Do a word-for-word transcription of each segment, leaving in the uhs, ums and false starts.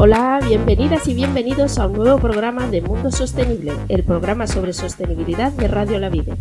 Hola, bienvenidas y bienvenidos a un nuevo programa de Mundo Sostenible, el programa sobre sostenibilidad de Radio La Vide.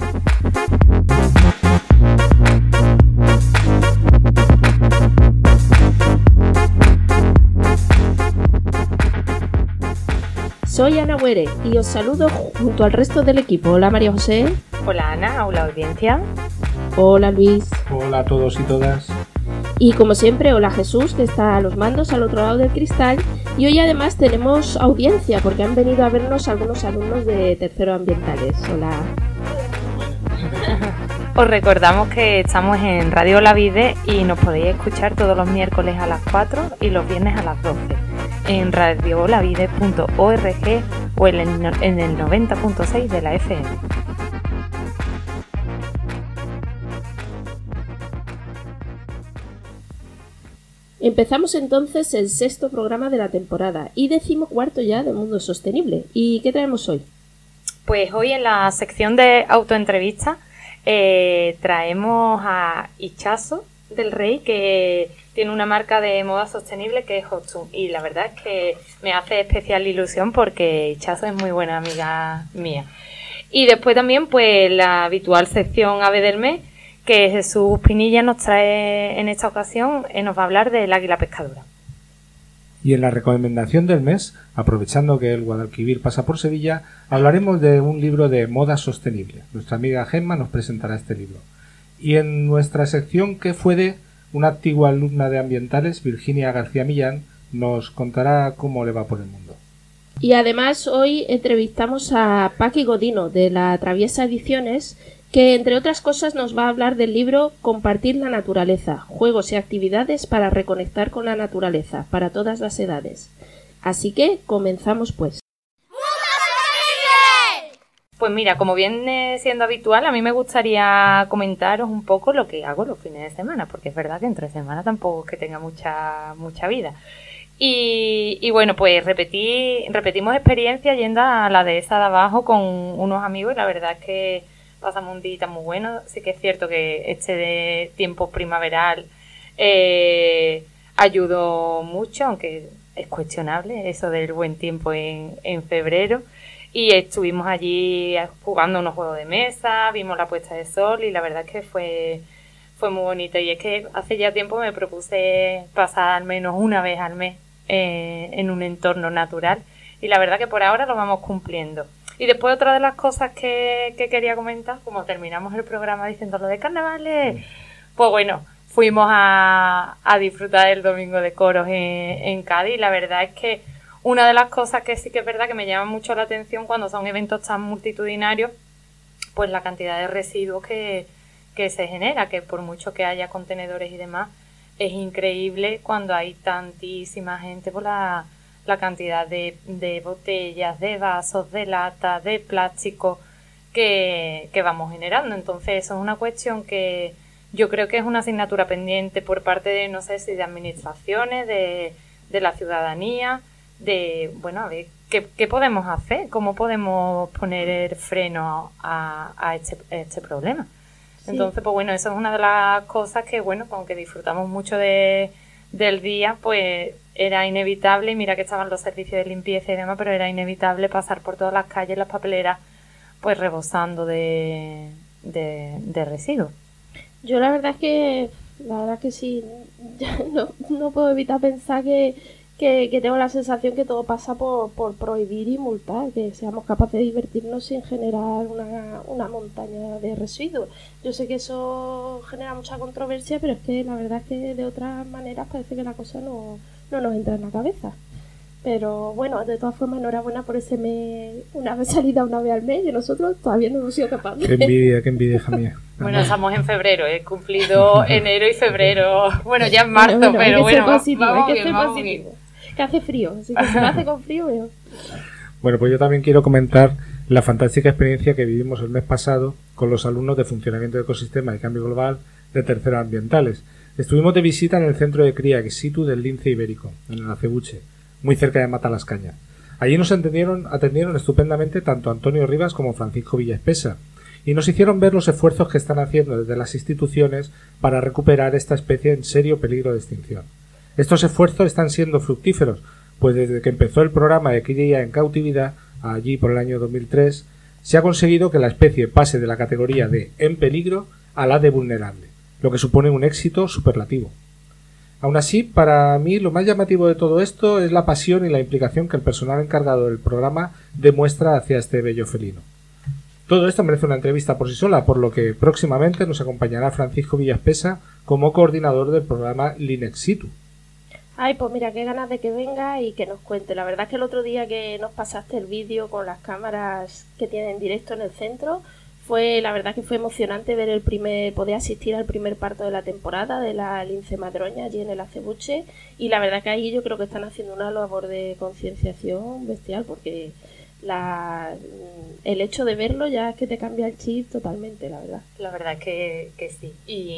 Soy Ana Huere y os saludo junto al resto del equipo. Hola María José. Hola Ana, hola audiencia. Hola Luis. Hola a todos y todas. Y como siempre, hola Jesús, que está a los mandos al otro lado del cristal. Y hoy además tenemos audiencia porque han venido a vernos algunos alumnos de tercero ambientales. Hola. Os recordamos que estamos en Radio La Vide y nos podéis escuchar todos los miércoles a las cuatro y los viernes a las doce en radio la vide punto org o en el, en el noventa punto seis de la F M. Empezamos entonces el sexto programa de la temporada y decimocuarto ya de Mundo Sostenible. ¿Y qué traemos hoy? Pues hoy en la sección de autoentrevista eh, traemos a Ichazo del Rey, que tiene una marca de moda sostenible que es Hotsun, y la verdad es que me hace especial ilusión porque Ichazo es muy buena amiga mía. Y después también pues la habitual sección Ave del Mes, que Jesús Pinilla nos trae en esta ocasión, eh, nos va a hablar del águila pescadora. Y en la recomendación del mes, aprovechando que el Guadalquivir pasa por Sevilla, hablaremos de un libro de moda sostenible. Nuestra amiga Gemma nos presentará este libro. Y en nuestra sección ¿Qué fue de?, una antigua alumna de ambientales, Virginia García Millán, nos contará cómo le va por el mundo. Y además hoy entrevistamos a Paqui Godino de la Traviesa Ediciones, que entre otras cosas nos va a hablar del libro Compartir la naturaleza, juegos y actividades para reconectar con la naturaleza, para todas las edades. Así que comenzamos pues. Pues mira, como viene siendo habitual, a mí me gustaría comentaros un poco lo que hago los fines de semana, porque es verdad que entre semana tampoco es que tenga mucha mucha vida. Y, y bueno, pues repetí, repetimos experiencia yendo a la dehesa de abajo con unos amigos y la verdad es que pasamos un día muy bueno. Sí que es cierto que este de tiempo primaveral eh, ayudó mucho, aunque es cuestionable eso del buen tiempo en, en febrero. Y estuvimos allí jugando unos juegos de mesa, vimos la puesta de sol y la verdad es que fue, fue muy bonito. Y es que hace ya tiempo me propuse pasar al menos una vez al mes eh, en un entorno natural y la verdad que por ahora lo vamos cumpliendo. Y después otra de las cosas que, que quería comentar, como terminamos el programa diciendo lo de carnavales, pues bueno, fuimos a, a disfrutar el domingo de coros en, en Cádiz y la verdad es que una de las cosas que sí que es verdad que me llama mucho la atención cuando son eventos tan multitudinarios, pues la cantidad de residuos que, que se genera, que por mucho que haya contenedores y demás, es increíble cuando hay tantísima gente por la, la cantidad de, de botellas, de vasos, de latas, de plástico que, que vamos generando. Entonces eso es una cuestión que yo creo que es una asignatura pendiente por parte de, no sé si de administraciones, de, de la ciudadanía, de, bueno, a ver, ¿qué, qué podemos hacer? ¿Cómo podemos poner freno a, a este, este problema? Sí. Entonces, pues bueno, eso es una de las cosas que, bueno, como que disfrutamos mucho de, del día, pues era inevitable, y mira que estaban los servicios de limpieza y demás, pero era inevitable pasar por todas las calles, las papeleras, pues rebosando de, de, de residuos. Yo la verdad es que, la verdad es que sí, no, no puedo evitar pensar que Que, que tengo la sensación que todo pasa por, por prohibir y multar, que seamos capaces de divertirnos sin generar una, una montaña de residuos. Yo sé que eso genera mucha controversia, pero es que la verdad es que de otras maneras parece que la cosa no, no nos entra en la cabeza. Pero bueno, de todas formas, enhorabuena por ese mes, una vez salida una vez al mes, y nosotros todavía no hemos sido capaces. Qué envidia, qué envidia, hija mía. Bueno, estamos en febrero, he cumplido enero y febrero, bueno, ya en marzo, bueno, bueno, pero bueno, positivo, vamos hay que bien, ser vamos positivo. bien. Que hace frío, así que si lo hace con frío, veo. Bueno, pues yo también quiero comentar la fantástica experiencia que vivimos el mes pasado con los alumnos de Funcionamiento de Ecosistema y Cambio Global de tercero ambientales. Estuvimos de visita en el centro de cría ex situ del lince ibérico, en el Acebuche, muy cerca de Matalascaña. Allí nos atendieron, atendieron estupendamente tanto Antonio Rivas como Francisco Villaespesa, y nos hicieron ver los esfuerzos que están haciendo desde las instituciones para recuperar esta especie en serio peligro de extinción. Estos esfuerzos están siendo fructíferos, pues desde que empezó el programa de cría en cautividad, allí por el año dos mil tres, se ha conseguido que la especie pase de la categoría de en peligro a la de vulnerable, lo que supone un éxito superlativo. Aún así, para mí lo más llamativo de todo esto es la pasión y la implicación que el personal encargado del programa demuestra hacia este bello felino. Todo esto merece una entrevista por sí sola, por lo que próximamente nos acompañará Francisco Villaspesa como coordinador del programa Linexitu. Ay, pues mira, qué ganas de que venga y que nos cuente. La verdad es que el otro día que nos pasaste el vídeo con las cámaras que tienen directo en el centro, fue, la verdad que fue emocionante ver el primer, poder asistir al primer parto de la temporada de la lince madroña allí en el acebuche, y la verdad que ahí yo creo que están haciendo una labor de concienciación bestial, porque la, el hecho de verlo ya es que te cambia el chip totalmente, la verdad. La verdad que, que sí,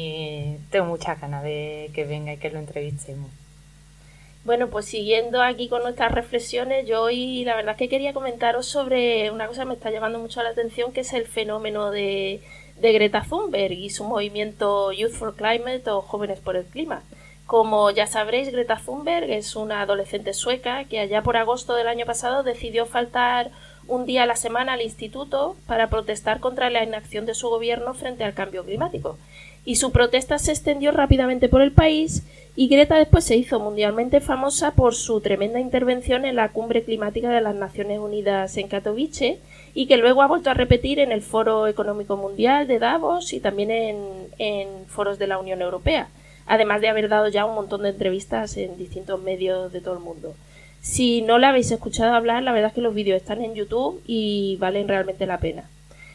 y tengo muchas ganas de que venga y que lo entrevistemos. Bueno, pues siguiendo aquí con nuestras reflexiones, yo hoy la verdad es que quería comentaros sobre una cosa que me está llamando mucho la atención, que es el fenómeno de, de Greta Thunberg y su movimiento Youth for Climate o Jóvenes por el Clima. Como ya sabréis, Greta Thunberg es una adolescente sueca que allá por agosto del año pasado decidió faltar un día a la semana al instituto para protestar contra la inacción de su gobierno frente al cambio climático. Y su protesta se extendió rápidamente por el país, y Greta después se hizo mundialmente famosa por su tremenda intervención en la cumbre climática de las Naciones Unidas en Katowice, y que luego ha vuelto a repetir en el Foro Económico Mundial de Davos y también en, en foros de la Unión Europea, además de haber dado ya un montón de entrevistas en distintos medios de todo el mundo. Si no la habéis escuchado hablar, la verdad es que los vídeos están en YouTube y valen realmente la pena.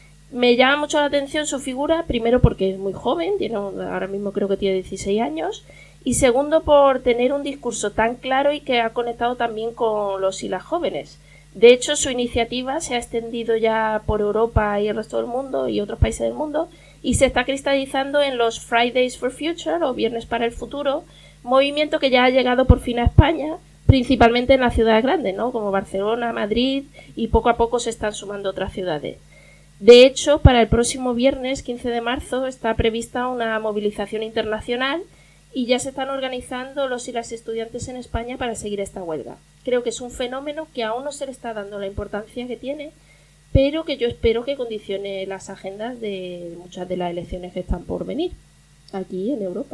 Me llama mucho la atención su figura, primero porque es muy joven, tiene, ahora mismo creo que tiene dieciséis años, y segundo por tener un discurso tan claro y que ha conectado también con los y las jóvenes. De hecho, su iniciativa se ha extendido ya por Europa y el resto del mundo y otros países del mundo, y se está cristalizando en los Fridays for Future o Viernes para el Futuro, movimiento que ya ha llegado por fin a España, principalmente en las ciudades grandes, ¿no?, como Barcelona, Madrid, y poco a poco se están sumando otras ciudades. De hecho, para el próximo viernes quince de marzo está prevista una movilización internacional y ya se están organizando los y las estudiantes en España para seguir esta huelga. Creo que es un fenómeno que aún no se le está dando la importancia que tiene, pero que yo espero que condicione las agendas de muchas de las elecciones que están por venir aquí en Europa.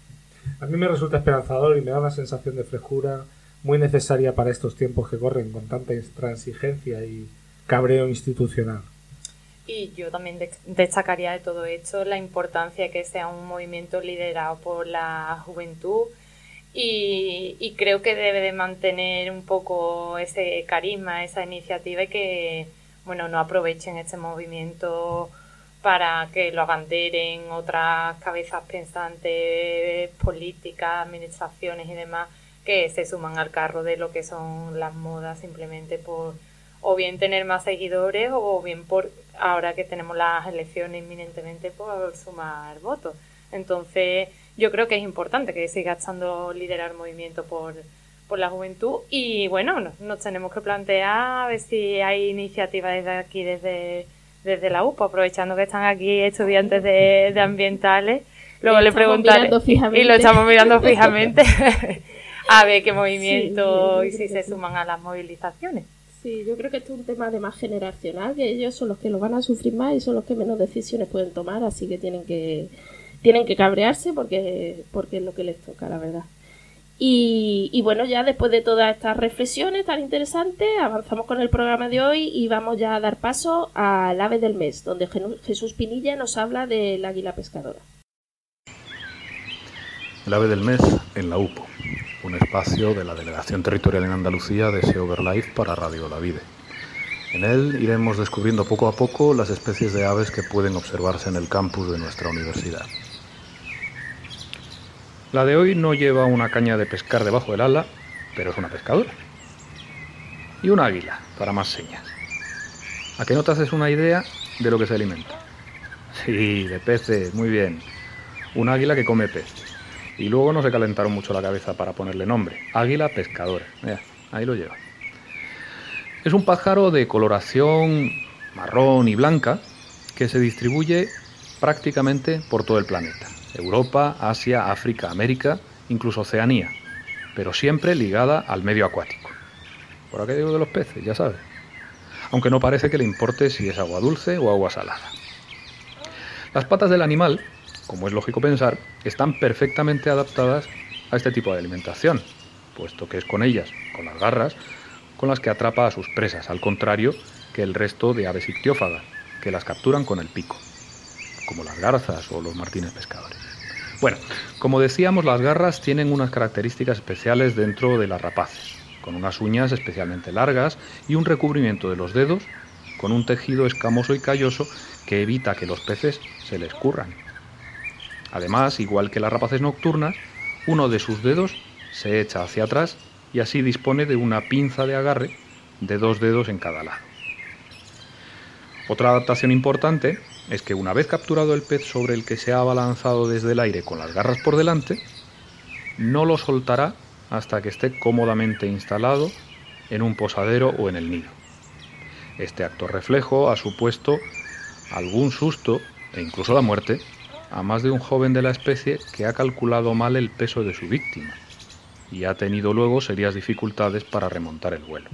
A mí me resulta esperanzador y me da una sensación de frescura muy necesaria para estos tiempos que corren con tanta intransigencia y cabreo institucional. Y yo también destacaría de todo esto la importancia de que sea un movimiento liderado por la juventud y, y creo que debe de mantener un poco ese carisma, esa iniciativa, y que, bueno, no aprovechen este movimiento para que lo abanderen otras cabezas pensantes, políticas, administraciones y demás, que se suman al carro de lo que son las modas simplemente por o bien tener más seguidores o bien por, ahora que tenemos las elecciones inminentemente, por sumar votos. Entonces yo creo que es importante que siga estando liderar el movimiento por, por la juventud, y bueno, nos, nos tenemos que plantear a ver si hay iniciativas desde aquí, desde, desde la U P A, aprovechando que están aquí estudiantes de, de ambientales. Luego le preguntaré, y lo estamos mirando fijamente a ver qué movimiento, sí, y si se suman a las movilizaciones. Sí, yo creo que esto es un tema además generacional, que ellos son los que lo van a sufrir más y son los que menos decisiones pueden tomar, así que tienen que tienen que cabrearse porque, porque es lo que les toca, la verdad. Y, y bueno, ya después de todas estas reflexiones tan interesantes, avanzamos con el programa de hoy y vamos ya a dar paso al ave del mes, donde Jesús Pinilla nos habla del águila pescadora. El ave del mes en la U P O, un espacio de la Delegación Territorial en Andalucía de SeoverLife para Radio Davide. En él iremos descubriendo poco a poco las especies de aves que pueden observarse en el campus de nuestra universidad. La de hoy no lleva una caña de pescar debajo del ala, pero es una pescadora. Y un águila, para más señas. ¿A qué no te haces una idea de lo que se alimenta? Sí, de peces, muy bien. Un águila que come peces. Y luego no se calentaron mucho la cabeza para ponerle nombre. Águila pescadora. Mira, ahí lo lleva. Es un pájaro de coloración marrón y blanca que se distribuye prácticamente por todo el planeta. Europa, Asia, África, América, incluso Oceanía, pero siempre ligada al medio acuático. por aquello de los peces, ya sabes. Aunque no parece que le importe si es agua dulce o agua salada. Las patas del animal, como es lógico pensar, están perfectamente adaptadas a este tipo de alimentación, puesto que es con ellas, con las garras, con las que atrapa a sus presas, al contrario que el resto de aves ictiófagas, que las capturan con el pico, como las garzas o los martines pescadores. Bueno, como decíamos, las garras tienen unas características especiales dentro de las rapaces, con unas uñas especialmente largas y un recubrimiento de los dedos con un tejido escamoso y calloso que evita que los peces se les escurran. Además, igual que las rapaces nocturnas, uno de sus dedos se echa hacia atrás y así dispone de una pinza de agarre de dos dedos en cada lado. Otra adaptación importante es que una vez capturado el pez sobre el que se ha abalanzado desde el aire con las garras por delante, no lo soltará hasta que esté cómodamente instalado en un posadero o en el nido. Este acto reflejo ha supuesto algún susto e incluso la muerte a más de un joven de la especie que ha calculado mal el peso de su víctima y ha tenido luego serias dificultades para remontar el vuelo.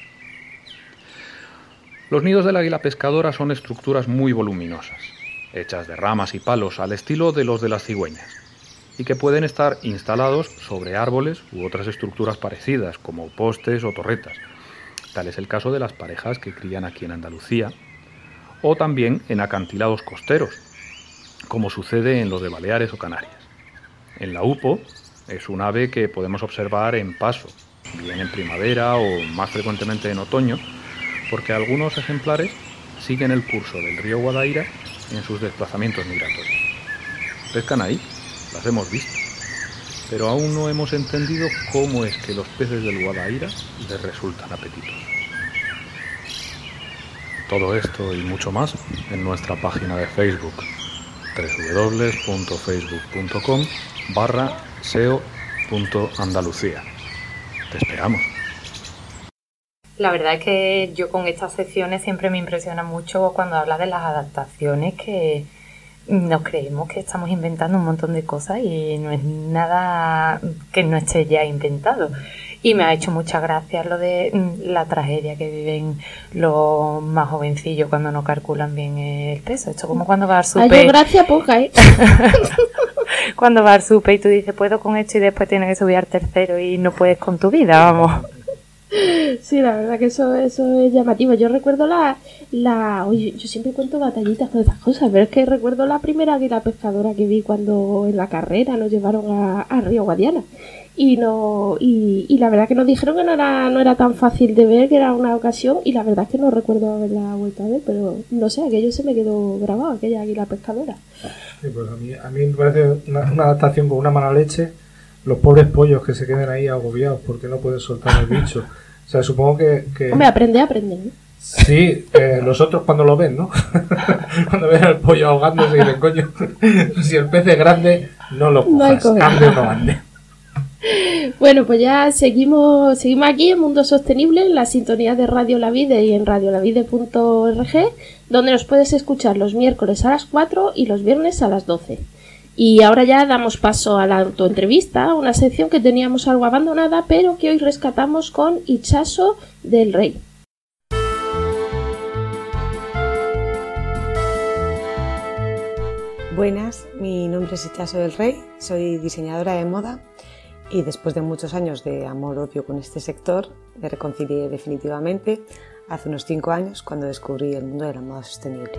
Los nidos del águila pescadora son estructuras muy voluminosas, hechas de ramas y palos al estilo de los de las cigüeñas, y que pueden estar instalados sobre árboles u otras estructuras parecidas, como postes o torretas. Tal es el caso de las parejas que crían aquí en Andalucía, o también en acantilados costeros, como sucede en los de Baleares o Canarias. En la upo es un ave que podemos observar en paso, bien en primavera o más frecuentemente en otoño, porque algunos ejemplares siguen el curso del río Guadaira en sus desplazamientos migratorios. Pescan ahí, las hemos visto, pero aún no hemos entendido cómo es que los peces del Guadaira les resultan apetitosos. Todo esto y mucho más en nuestra página de Facebook, doble u doble u doble u punto facebook punto com barra seo punto andalucía. Te esperamos. La verdad es que yo con estas secciones siempre me impresiona mucho cuando habla de las adaptaciones, que nos creemos que estamos inventando un montón de cosas y no es nada que no esté ya inventado. Y me ha hecho mucha gracia lo de la tragedia que viven los más jovencillos cuando no calculan bien el peso. Esto como cuando vas al súper. Ay, gracia poca, ¿eh? Cuando vas al súper y tú dices, puedo con esto, y después tienes que subir al tercero y no puedes con tu vida, vamos. Sí, la verdad que eso, eso es llamativo. Yo recuerdo la, la... Oye, yo siempre cuento batallitas con estas cosas, pero es que recuerdo la primera águila pescadora que vi cuando en la carrera nos llevaron a, a Río Guadiana. Y no y, y la verdad que nos dijeron que no era no era tan fácil de ver, que era una ocasión, y la verdad es que no recuerdo haberla vuelto a ver, pero no sé, aquello se me quedó grabado, aquella águila pescadora. Sí, pues a mí, a mí me parece una, una adaptación con una mala leche, los pobres pollos que se queden ahí agobiados porque no pueden soltar el bicho. O sea, supongo que... que... Hombre, aprende, aprende, ¿no? Sí, eh, los otros cuando lo ven, ¿no? Cuando ven al pollo ahogándose y dicen, coño, si el pez es grande, no lo cojas, no ande o no ande. Bueno, pues ya seguimos seguimos aquí en Mundo Sostenible, en la sintonía de Radio La Vide y en radiolavide punto org, donde nos puedes escuchar los miércoles a las cuatro y los viernes a las doce. Y ahora ya damos paso a la autoentrevista, una sección que teníamos algo abandonada, pero que hoy rescatamos con Itxaso del Rey. Buenas, mi nombre es Itxaso del Rey, soy diseñadora de moda y después de muchos años de amor-odio con este sector, me reconcilié definitivamente hace unos cinco años cuando descubrí el mundo de la moda sostenible.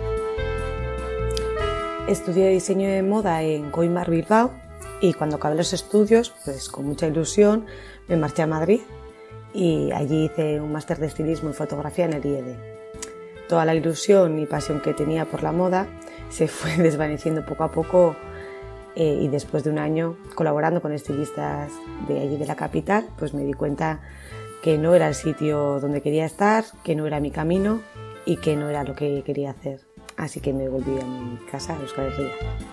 Estudié diseño de moda en Coimar Bilbao y cuando acabé los estudios, pues con mucha ilusión, me marché a Madrid y allí hice un máster de estilismo y fotografía en el I E D. Toda la ilusión y pasión que tenía por la moda se fue desvaneciendo poco a poco eh, y después de un año colaborando con estilistas de allí de la capital, pues me di cuenta que no era el sitio donde quería estar, que no era mi camino y que no era lo que quería hacer. Así que me volví a mi casa, a Euskal Herria.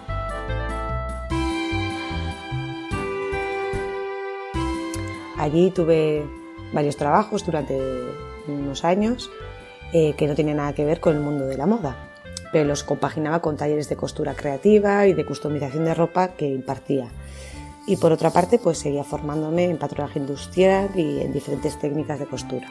Allí tuve varios trabajos durante unos años eh, que no tenían nada que ver con el mundo de la moda, pero los compaginaba con talleres de costura creativa y de customización de ropa que impartía. Y por otra parte, pues seguía formándome en patronaje industrial y en diferentes técnicas de costura.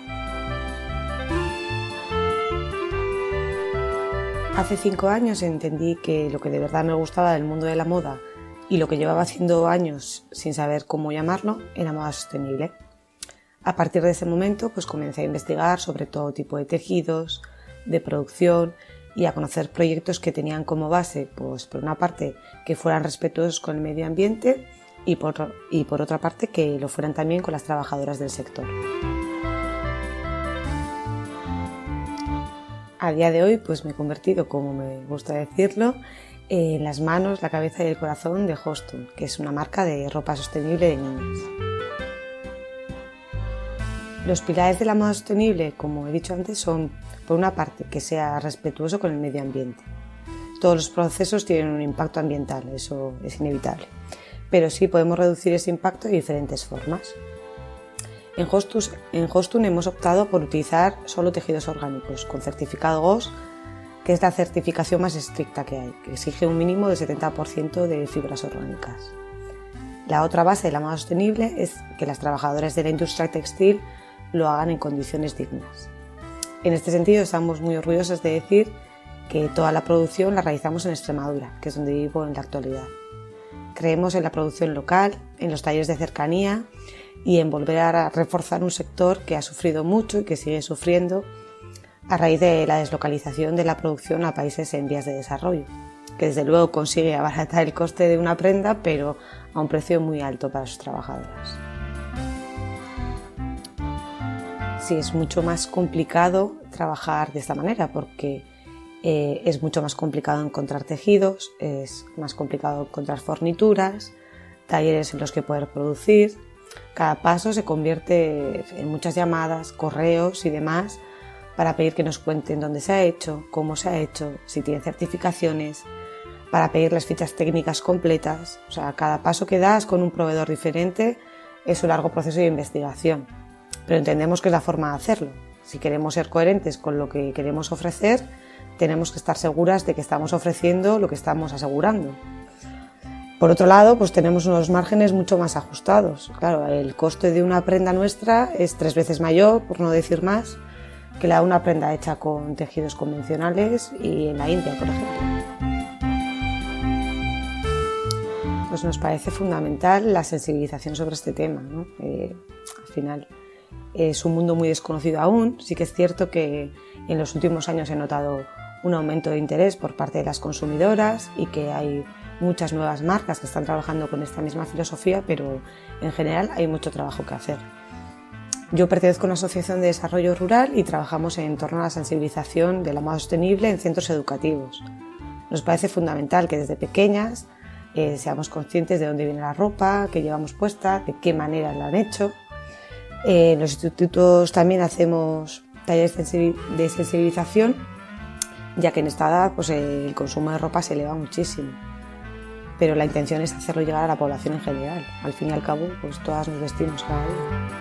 Hace cinco años entendí que lo que de verdad me gustaba del mundo de la moda y lo que llevaba haciendo años sin saber cómo llamarlo era moda sostenible. A partir de ese momento, pues comencé a investigar sobre todo tipo de tejidos, de producción y a conocer proyectos que tenían como base, pues por una parte, que fueran respetuosos con el medio ambiente y por, y por otra parte, que lo fueran también con las trabajadoras del sector. A día de hoy, pues me he convertido, como me gusta decirlo, en las manos, la cabeza y el corazón de Hostun, que es una marca de ropa sostenible de niñas. Los pilares de la moda sostenible, como he dicho antes, son, por una parte, que sea respetuoso con el medio ambiente. Todos los procesos tienen un impacto ambiental, eso es inevitable, pero sí podemos reducir ese impacto de diferentes formas. En Hostun, en Hostun hemos optado por utilizar solo tejidos orgánicos, con certificado G O S, que es la certificación más estricta que hay, que exige un mínimo del setenta por ciento de fibras orgánicas. La otra base de la moda sostenible es que las trabajadoras de la industria textil lo hagan en condiciones dignas. En este sentido, estamos muy orgullosos de decir que toda la producción la realizamos en Extremadura, que es donde vivo en la actualidad. Creemos en la producción local, en los talleres de cercanía y en volver a reforzar un sector que ha sufrido mucho y que sigue sufriendo a raíz de la deslocalización de la producción a países en vías de desarrollo, que desde luego consigue abaratar el coste de una prenda, pero a un precio muy alto para sus trabajadoras. Sí, es mucho más complicado trabajar de esta manera porque eh, es mucho más complicado encontrar tejidos, es más complicado encontrar fornituras, talleres en los que poder producir. Cada paso se convierte en muchas llamadas, correos y demás para pedir que nos cuenten dónde se ha hecho, cómo se ha hecho, si tienen certificaciones, para pedir las fichas técnicas completas. O sea, cada paso que das con un proveedor diferente es un largo proceso de investigación. Pero entendemos que es la forma de hacerlo. Si queremos ser coherentes con lo que queremos ofrecer, tenemos que estar seguras de que estamos ofreciendo lo que estamos asegurando. Por otro lado, pues tenemos unos márgenes mucho más ajustados. Claro, el coste de una prenda nuestra es tres veces mayor, por no decir más, que la de una prenda hecha con tejidos convencionales y en la India, por ejemplo. Pues nos parece fundamental la sensibilización sobre este tema, ¿no? Eh, al final es un mundo muy desconocido aún. Sí que es cierto que en los últimos años he notado un aumento de interés por parte de las consumidoras y que hay muchas nuevas marcas que están trabajando con esta misma filosofía, pero en general hay mucho trabajo que hacer. Yo pertenezco a una asociación de desarrollo rural y trabajamos en torno a la sensibilización de la moda sostenible en centros educativos. Nos parece fundamental que desde pequeñas eh, seamos conscientes de dónde viene la ropa, que llevamos puesta, de qué manera la han hecho. Eh, en los institutos también hacemos talleres de sensibilización, ya que en esta edad pues, el consumo de ropa se eleva muchísimo. Pero la intención es hacerlo llegar a la población en general. Al fin y al cabo, pues todas nos vestimos cada día.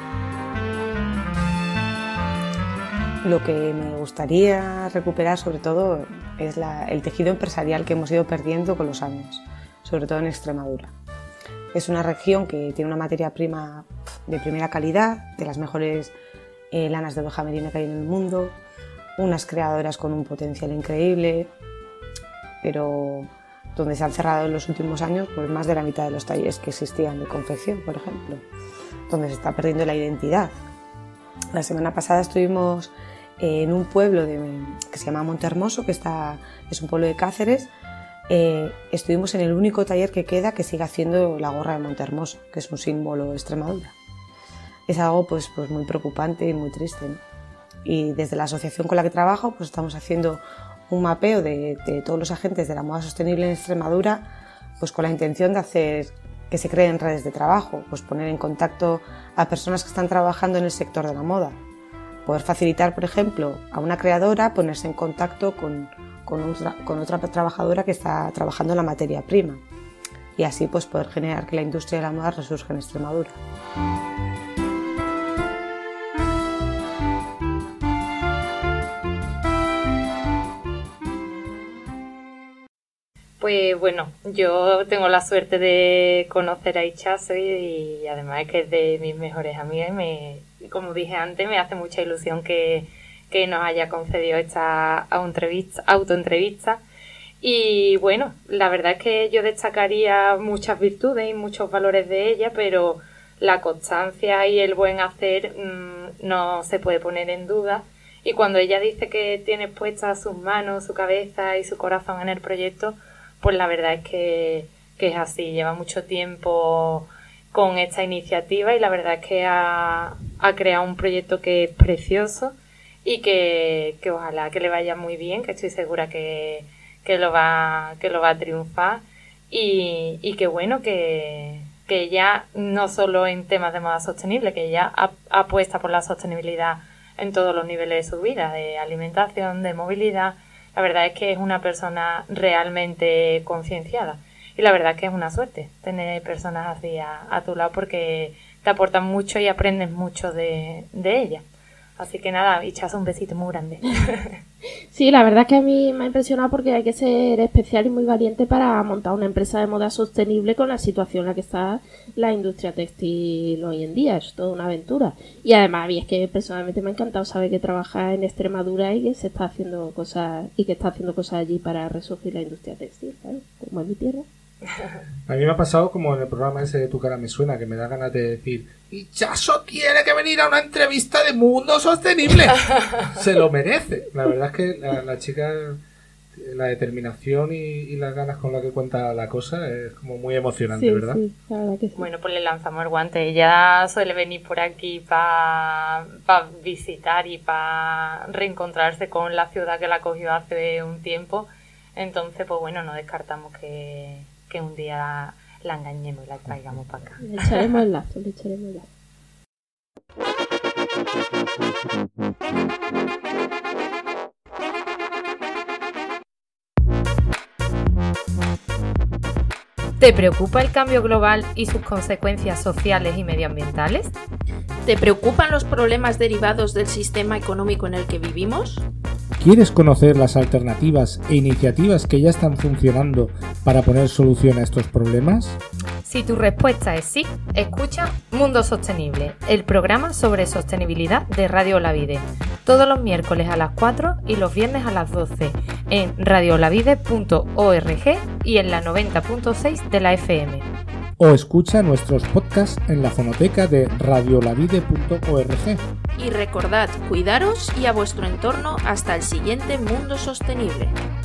Lo que me gustaría recuperar sobre todo es la, el tejido empresarial que hemos ido perdiendo con los años, sobre todo en Extremadura. Es una región que tiene una materia prima de primera calidad, de las mejores eh, lanas de oveja merino que hay en el mundo, unas creadoras con un potencial increíble, pero donde se han cerrado en los últimos años pues más de la mitad de los talleres que existían de confección, por ejemplo, donde se está perdiendo la identidad. La semana pasada estuvimos en un pueblo de, que se llama Montehermoso, que está, es un pueblo de Cáceres. Eh, estuvimos en el único taller que queda que sigue haciendo la gorra de Montehermoso, que es un símbolo de Extremadura. Es algo pues, pues muy preocupante y muy triste, ¿no? Y desde la asociación con la que trabajo pues estamos haciendo un mapeo de, de todos los agentes de la moda sostenible en Extremadura, pues con la intención de hacer que se creen redes de trabajo, pues poner en contacto a personas que están trabajando en el sector de la moda, poder facilitar, por ejemplo, a una creadora ponerse en contacto con, con, otra, con otra trabajadora que está trabajando en la materia prima y así pues poder generar que la industria de la moda resurja en Extremadura. Pues bueno, yo tengo la suerte de conocer a Itxaso y, y además es que es de mis mejores amigas y me, como dije antes, me hace mucha ilusión que, que nos haya concedido esta autoentrevista, autoentrevista. Y bueno, la verdad es que yo destacaría muchas virtudes y muchos valores de ella, pero la constancia y el buen hacer mmm, no se puede poner en duda. Y cuando ella dice que tiene puestas sus manos, su cabeza y su corazón en el proyecto, pues la verdad es que, que es así. Lleva mucho tiempo con esta iniciativa y la verdad es que ha, ha creado un proyecto que es precioso y que, que ojalá que le vaya muy bien, que estoy segura que, que, lo, va, que lo va a triunfar y, y que bueno, que, que ella no solo en temas de moda sostenible, que ella ap- apuesta por la sostenibilidad en todos los niveles de su vida, de alimentación, de movilidad. La verdad es que es una persona realmente concienciada y la verdad es que es una suerte tener personas así a, a tu lado porque te aportan mucho y aprendes mucho de, de ella. Así que nada, Itxaso, un besito muy grande. Sí, la verdad es que a mí me ha impresionado porque hay que ser especial y muy valiente para montar una empresa de moda sostenible con la situación en la que está la industria textil hoy en día. Es toda una aventura. Y además, a mí es que personalmente me ha encantado saber que trabaja en Extremadura y que se está haciendo cosas y que está haciendo cosas allí para resurgir la industria textil, ¿sabes? Como en mi tierra. A mí me ha pasado como en el programa ese de Tu cara me suena, que me da ganas de decir Itxaso tiene que venir a una entrevista de Mundo Sostenible. Se lo merece. La verdad es que la, la chica, la determinación y, y las ganas con las que cuenta la cosa es como muy emocionante, Sí, ¿verdad? sí, la verdad que sí. Bueno, pues le lanzamos el guante. Ella suele venir por aquí para pa visitar y para reencontrarse con la ciudad que la cogió hace un tiempo. Entonces, pues bueno, no descartamos que, que un día la engañemos y la traigamos para acá. Le echaremos el lazo, le echaremos el lazo. ¿Te preocupa el cambio global y sus consecuencias sociales y medioambientales? ¿Te preocupan los problemas derivados del sistema económico en el que vivimos? ¿Quieres conocer las alternativas e iniciativas que ya están funcionando para poner solución a estos problemas? Si tu respuesta es sí, escucha Mundo Sostenible, el programa sobre sostenibilidad de Radio Olavide, todos los miércoles a las cuatro y los viernes a las doce en radio olavide punto org y en la noventa punto seis de la F M. O escucha nuestros podcasts en la fonoteca de radio olavide punto org. Y recordad, cuidaros y a vuestro entorno hasta el siguiente Mundo Sostenible.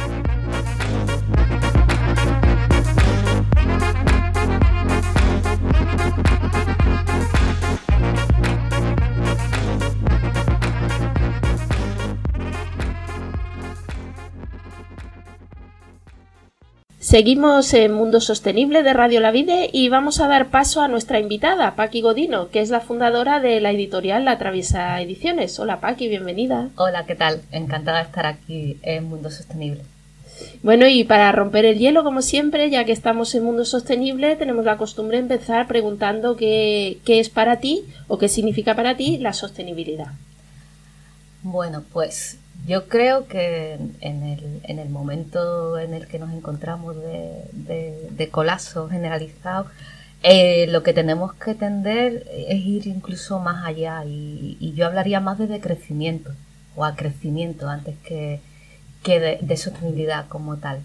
Seguimos en Mundo Sostenible de Radio Olavide y vamos a dar paso a nuestra invitada, Paqui Godino, que es la fundadora de la editorial La Traviesa Ediciones. Hola Paqui, bienvenida. Hola, ¿qué tal? Encantada de estar aquí en Mundo Sostenible. Bueno, y para romper el hielo, como siempre, ya que estamos en Mundo Sostenible, tenemos la costumbre de empezar preguntando qué, qué es para ti o qué significa para ti la sostenibilidad. Bueno, pues yo creo que en el, en el momento en el que nos encontramos de, de, de colapso generalizado, eh, lo que tenemos que tender es ir incluso más allá y, y yo hablaría más de decrecimiento o acrecimiento antes que, que de, de sostenibilidad como tal.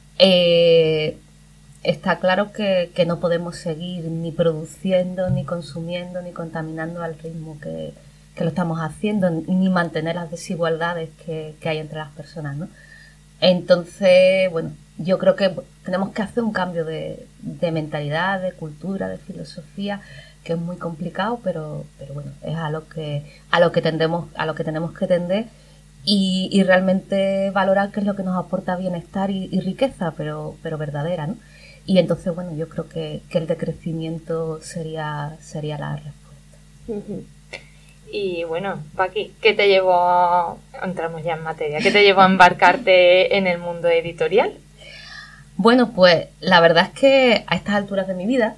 Eh, está claro que, que no podemos seguir ni produciendo, ni consumiendo, ni contaminando al ritmo que que lo estamos haciendo, ni mantener las desigualdades que, que hay entre las personas, ¿no? Entonces, bueno, yo creo que tenemos que hacer un cambio de, de mentalidad, de cultura, de filosofía, que es muy complicado, pero, pero bueno, es a lo que a lo que tendemos, a lo que tenemos que tender y, y realmente valorar qué es lo que nos aporta bienestar y, y riqueza, pero, pero verdadera, ¿no? Y entonces, bueno, yo creo que, que el decrecimiento sería, sería la respuesta. Uh-huh. Y bueno, Paqui, ¿qué te llevó, entramos ya en materia, qué te llevó a embarcarte en el mundo editorial? Bueno, pues la verdad es que a estas alturas de mi vida,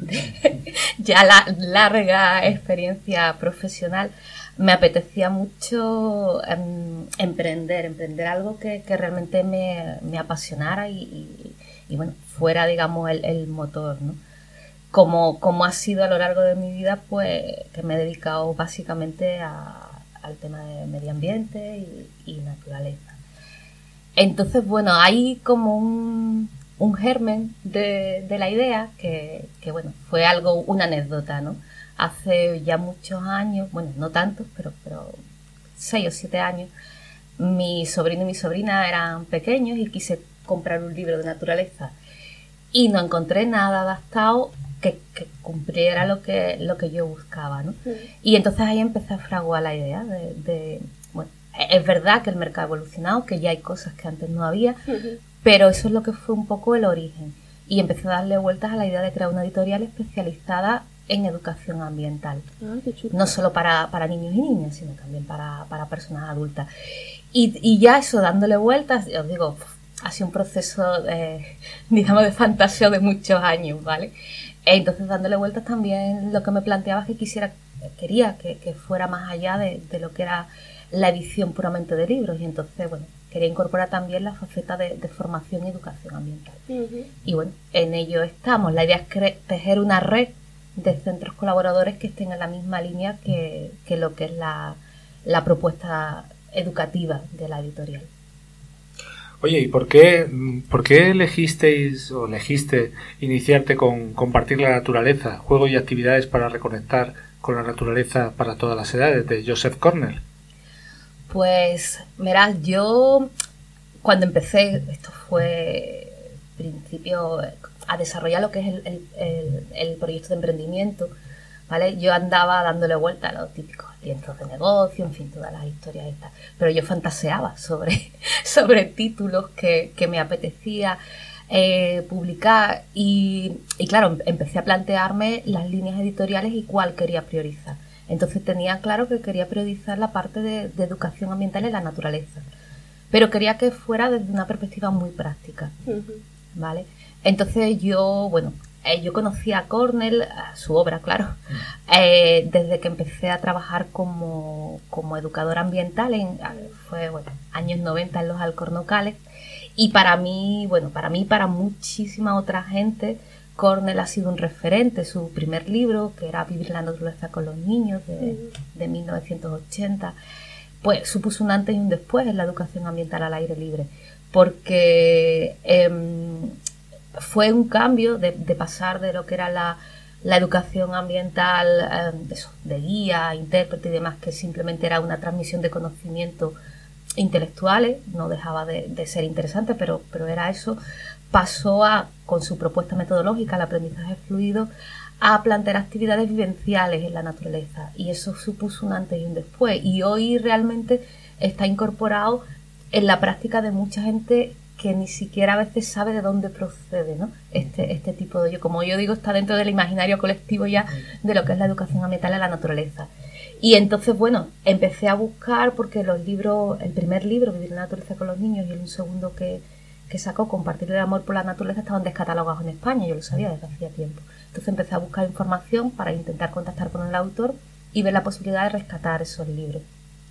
ya la larga experiencia profesional, me apetecía mucho um, emprender, emprender algo que, que realmente me, me apasionara y, y, y bueno, fuera, digamos, el, el motor, ¿no? Como, como ha sido a lo largo de mi vida, pues que me he dedicado básicamente a, al tema de medio ambiente y, y naturaleza. Entonces, bueno, hay como un, un germen de, de la idea que, que, bueno, fue algo, una anécdota, ¿no? Hace ya muchos años, bueno, no tantos, pero, pero seis o siete años, mi sobrino y mi sobrina eran pequeños y quise comprar un libro de naturaleza y no encontré nada adaptado que, que cumpliera lo que, lo que yo buscaba, ¿no? Sí. Y entonces ahí empecé a fraguar la idea de, de, bueno, es verdad que el mercado ha evolucionado, que ya hay cosas que antes no había, uh-huh. pero eso es lo que fue un poco el origen. Y empecé a darle vueltas a la idea de crear una editorial especializada en educación ambiental. Ah, qué chulo. No solo para, para niños y niñas, sino también para, para personas adultas. Y, y ya eso, dándole vueltas, os digo, ha sido un proceso, de, digamos, de fantasía de muchos años, ¿vale? Entonces, dándole vueltas también, lo que me planteaba es que quisiera, quería que, que fuera más allá de, de lo que era la edición puramente de libros. Y entonces, bueno, quería incorporar también la faceta de, de formación y educación ambiental. Uh-huh. Y bueno, en ello estamos. La idea es cre- tejer una red de centros colaboradores que estén en la misma línea que, que lo que es la, la propuesta educativa de la editorial. Oye, ¿y por qué, por qué elegisteis o elegiste iniciarte con Compartir la naturaleza, juegos y actividades para reconectar con la naturaleza para todas las edades, de Joseph Cornell? Pues, mirad, yo cuando empecé, esto fue principio, a desarrollar lo que es el, el, el, el proyecto de emprendimiento, ¿vale? Yo andaba dándole vuelta a los típicos lienzos de negocio, en fin, todas las historias estas. Pero yo fantaseaba sobre, sobre títulos que, que me apetecía eh, publicar y, y claro, empecé a plantearme las líneas editoriales y cuál quería priorizar. Entonces tenía claro que quería priorizar la parte de, de educación ambiental en la naturaleza. Pero quería que fuera desde una perspectiva muy práctica, ¿vale? Entonces yo, bueno... Eh, yo conocí a Cornell, a su obra, claro, eh, desde que empecé a trabajar como, como educadora ambiental, en, fue, bueno, años noventa en los Alcornocales, y para mí, bueno, para mí y para muchísima otra gente, Cornell ha sido un referente. Su primer libro, que era Vivir la naturaleza con los niños, de, de mil novecientos ochenta, pues supuso un antes y un después en la educación ambiental al aire libre, porque... Eh, fue un cambio de, de pasar de lo que era la, la educación ambiental, eh, de, eso, de guía, intérprete y demás, que simplemente era una transmisión de conocimientos intelectuales, no dejaba de, de ser interesante, pero, pero era eso. Pasó a, con su propuesta metodológica, el aprendizaje fluido, a plantear actividades vivenciales en la naturaleza, y eso supuso un antes y un después, y hoy realmente está incorporado en la práctica de mucha gente que ni siquiera a veces sabe de dónde procede, ¿no? Este, este tipo de yo, como yo digo, está dentro del imaginario colectivo ya de lo que es la educación ambiental en la naturaleza. Y entonces, bueno, empecé a buscar, porque los libros, el primer libro, Vivir la naturaleza con los niños, y el segundo que, que sacó, Compartir el amor por la naturaleza, estaban descatalogados en España, yo lo sabía desde hacía tiempo. Entonces empecé a buscar información para intentar contactar con el autor y ver la posibilidad de rescatar esos libros.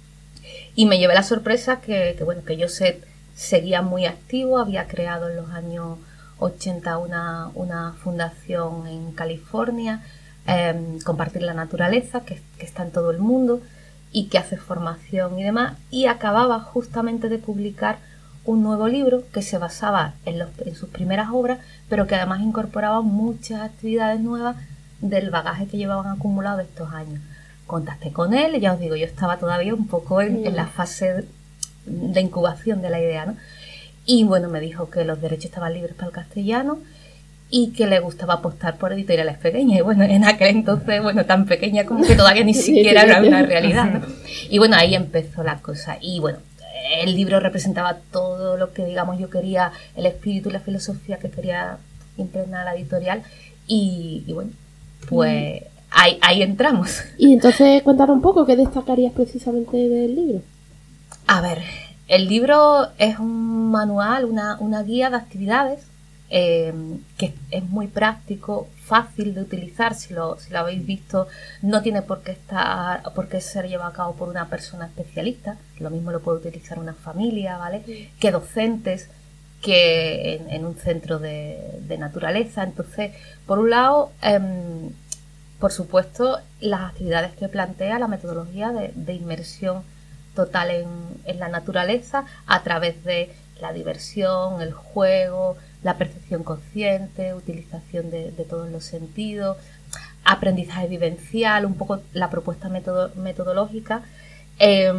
Y me llevé la sorpresa que, que bueno, que yo sé... seguía muy activo, había creado en los años ochenta una, una fundación en California, eh, Compartir la naturaleza, que, que está en todo el mundo y que hace formación y demás, y acababa justamente de publicar un nuevo libro que se basaba en, los, en sus primeras obras, pero que además incorporaba muchas actividades nuevas del bagaje que llevaban acumulado de estos años. Contacté con él, ya os digo, yo estaba todavía un poco en, en la fase... de, de incubación de la idea, ¿no? Y bueno, me dijo que los derechos estaban libres para el castellano y que le gustaba apostar por editoriales pequeñas. Y bueno, en aquel entonces, bueno, tan pequeña como que todavía ni siquiera era una realidad, ¿no? Y bueno, ahí empezó la cosa. Y bueno, el libro representaba todo lo que, digamos, yo quería, el espíritu y la filosofía que quería impregnar la editorial. Y, y bueno, pues ahí, ahí entramos. Y entonces, cuéntanos un poco, ¿qué destacarías precisamente del libro? A ver, el libro es un manual, una, una guía de actividades eh, que es muy práctico, fácil de utilizar. Si lo, si lo habéis visto, no tiene por qué estar, por qué ser llevado a cabo por una persona especialista. Lo mismo lo puede utilizar una familia, ¿vale? Sí. Que docentes. que en, en un centro de, de naturaleza. Entonces, por un lado, eh, por supuesto, las actividades que plantea la metodología de, de inmersión total en, en la naturaleza a través de la diversión, el juego, la percepción consciente, utilización de, de todos los sentidos, aprendizaje vivencial, un poco la propuesta metodo, metodológica. Eh,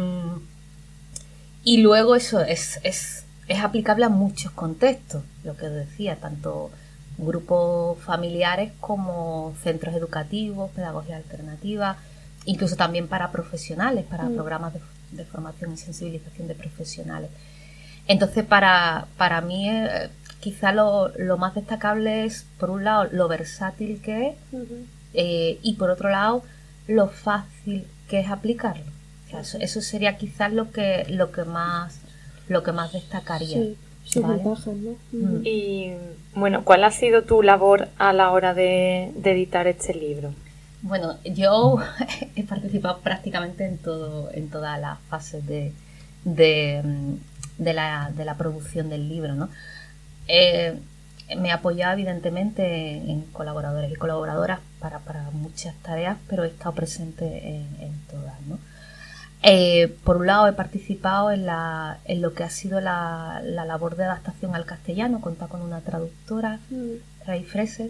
y luego eso es, es, es aplicable a muchos contextos, lo que os decía, tanto grupos familiares como centros educativos, pedagogía alternativa, incluso también para profesionales, para mm. programas de, de formación y sensibilización de profesionales. Entonces, para, para mí, eh, quizá lo, lo más destacable es, por un lado, lo versátil que es, uh-huh. eh, y por otro lado, lo fácil que es aplicarlo. O sea, eso, eso sería quizás lo que, lo que más, lo que más destacaría. Sí. ¿Vale? Ventajas, ¿no? Uh-huh. Y bueno, ¿cuál ha sido tu labor a la hora de, de editar este libro? Bueno, yo he participado prácticamente en todo, en todas las fases de, de, de, la, de la producción del libro, ¿no? Eh, me he apoyado evidentemente en colaboradores y colaboradoras para, para muchas tareas, pero he estado presente en, en todas, ¿no? Eh, por un lado he participado en, la, en lo que ha sido la, la labor de adaptación al castellano, contar con una traductora, mm. Ray Fraser,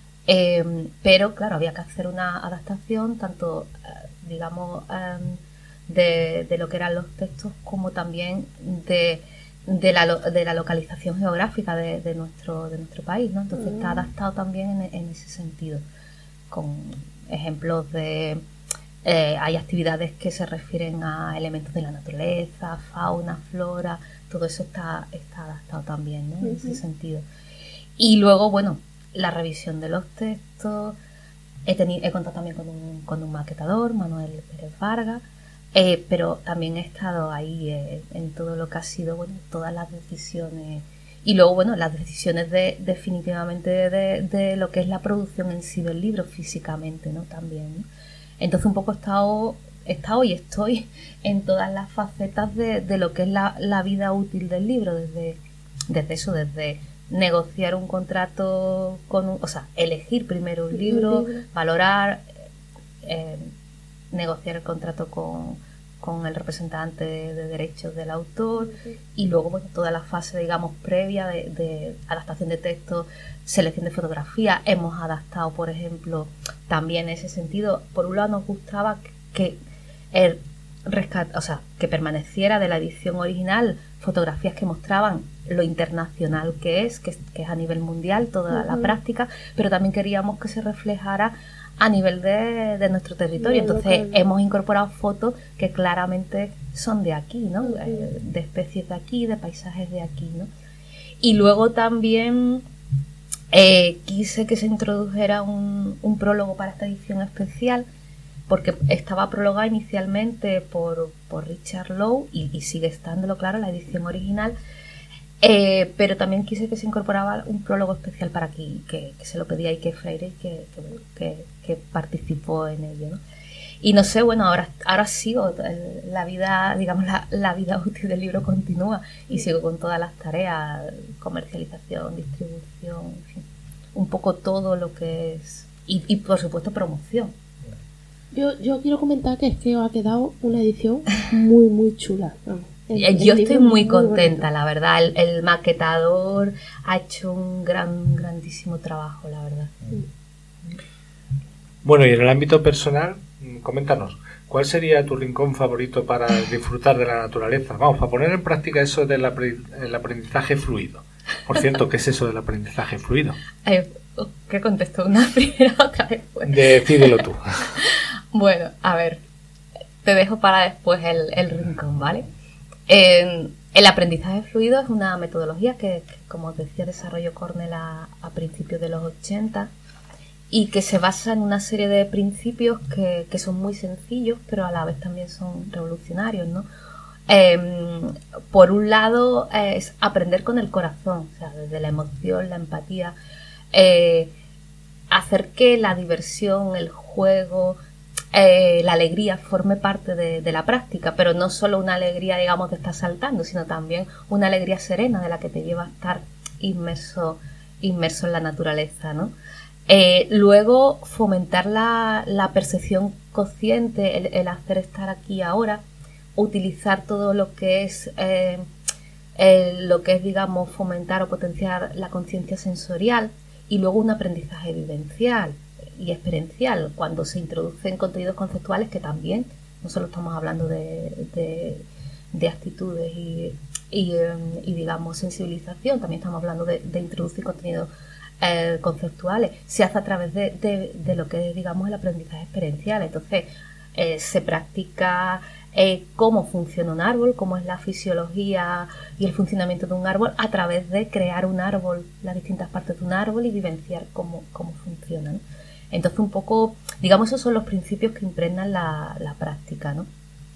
eh, pero claro, había que hacer una adaptación tanto, eh, digamos, eh, de, de lo que eran los textos como también de, de, la, de la localización geográfica de, de, nuestro, de nuestro país, ¿no? Entonces mm. está adaptado también en, en ese sentido, con ejemplos de... Eh, hay actividades que se refieren a elementos de la naturaleza, fauna, flora, todo eso está, está adaptado también, ¿no? En uh-huh. ese sentido. Y luego, bueno, la revisión de los textos, he, tenido, he contado también con un, con un maquetador, Manuel Pérez Vargas, eh, pero también he estado ahí eh, en todo lo que ha sido, bueno, todas las decisiones, y luego, bueno, las decisiones de definitivamente de, de lo que es la producción en sí del libro físicamente, ¿no? También, ¿no? Entonces un poco he estado, he estado y estoy en todas las facetas de, de lo que es la, la vida útil del libro, desde, desde eso, desde negociar un contrato con un, o sea, elegir primero un libro, valorar, eh, negociar el contrato con, con el representante de, de derechos del autor, y luego, bueno, toda la fase, digamos, previa de, de adaptación de texto, selección de fotografía. Hemos adaptado, por ejemplo, también en ese sentido, por un lado nos gustaba que el rescat, o sea, que permaneciera de la edición original fotografías que mostraban lo internacional que es, que, que es a nivel mundial toda uh-huh. la práctica, pero también queríamos que se reflejara a nivel de, de nuestro territorio. Entonces local. Hemos incorporado fotos que claramente son de aquí, ¿no? Uh-huh. Eh, de especies de aquí, de paisajes de aquí, ¿no? Y luego también eh, quise que se introdujera un, un prólogo para esta edición especial, porque estaba prologada inicialmente por, por Richard Lowe y, y sigue estándolo, claro, la edición original. Eh, pero también quise que se incorporaba un prólogo especial para aquí, que, que se lo pedía Ike Freire y que, que, que, que participó en ello, ¿no? Y no sé, bueno, ahora, ahora sigo, la vida, digamos, la, la vida útil del libro continúa y sigo con todas las tareas, comercialización, distribución, en fin, un poco todo lo que es, y, y por supuesto promoción. Yo, yo quiero comentar que es que os ha quedado una edición muy, muy chula. El, el Yo estoy muy, muy contenta, bonito. La verdad. El, el maquetador ha hecho un gran, grandísimo trabajo, la verdad. Bueno, y en el ámbito personal, coméntanos, ¿cuál sería tu rincón favorito para disfrutar de la naturaleza? Vamos, para poner en práctica eso del aprendizaje fluido. Por cierto, ¿qué es eso del aprendizaje fluido? Eh, ¿Qué contesto? ¿Una primera otra vez? Pues. Decídelo tú. Bueno, a ver, te dejo para después el, el rincón, ¿vale? Eh, el aprendizaje fluido es una metodología que, que como os decía, desarrolló Cornell a, a principios de los ochenta y que se basa en una serie de principios que, que son muy sencillos, pero a la vez también son revolucionarios, ¿no? Eh, por un lado, eh, es aprender con el corazón, o sea, desde la emoción, la empatía, eh, hacer que la diversión, el juego, eh, la alegría forme parte de, de la práctica, pero no solo una alegría, digamos, de estar saltando, sino también una alegría serena de la que te lleva a estar inmerso, inmerso en la naturaleza, ¿no? Eh, luego, fomentar la, la percepción consciente, el, el hacer estar aquí ahora, utilizar todo lo que es, eh, el, lo que es, digamos, fomentar o potenciar la conciencia sensorial, y luego un aprendizaje vivencial y experiencial, cuando se introducen contenidos conceptuales que también, no solo estamos hablando de, de, de actitudes y, y, y, digamos, sensibilización, también estamos hablando de, de introducir contenidos Eh, conceptuales, se hace a través de, de, de lo que es, digamos, el aprendizaje experiencial. Entonces eh, se practica eh, cómo funciona un árbol, cómo es la fisiología y el funcionamiento de un árbol, a través de crear un árbol, las distintas partes de un árbol, y vivenciar cómo, cómo funcionan. Entonces, un poco, digamos, esos son los principios que impregnan la, la práctica, ¿no?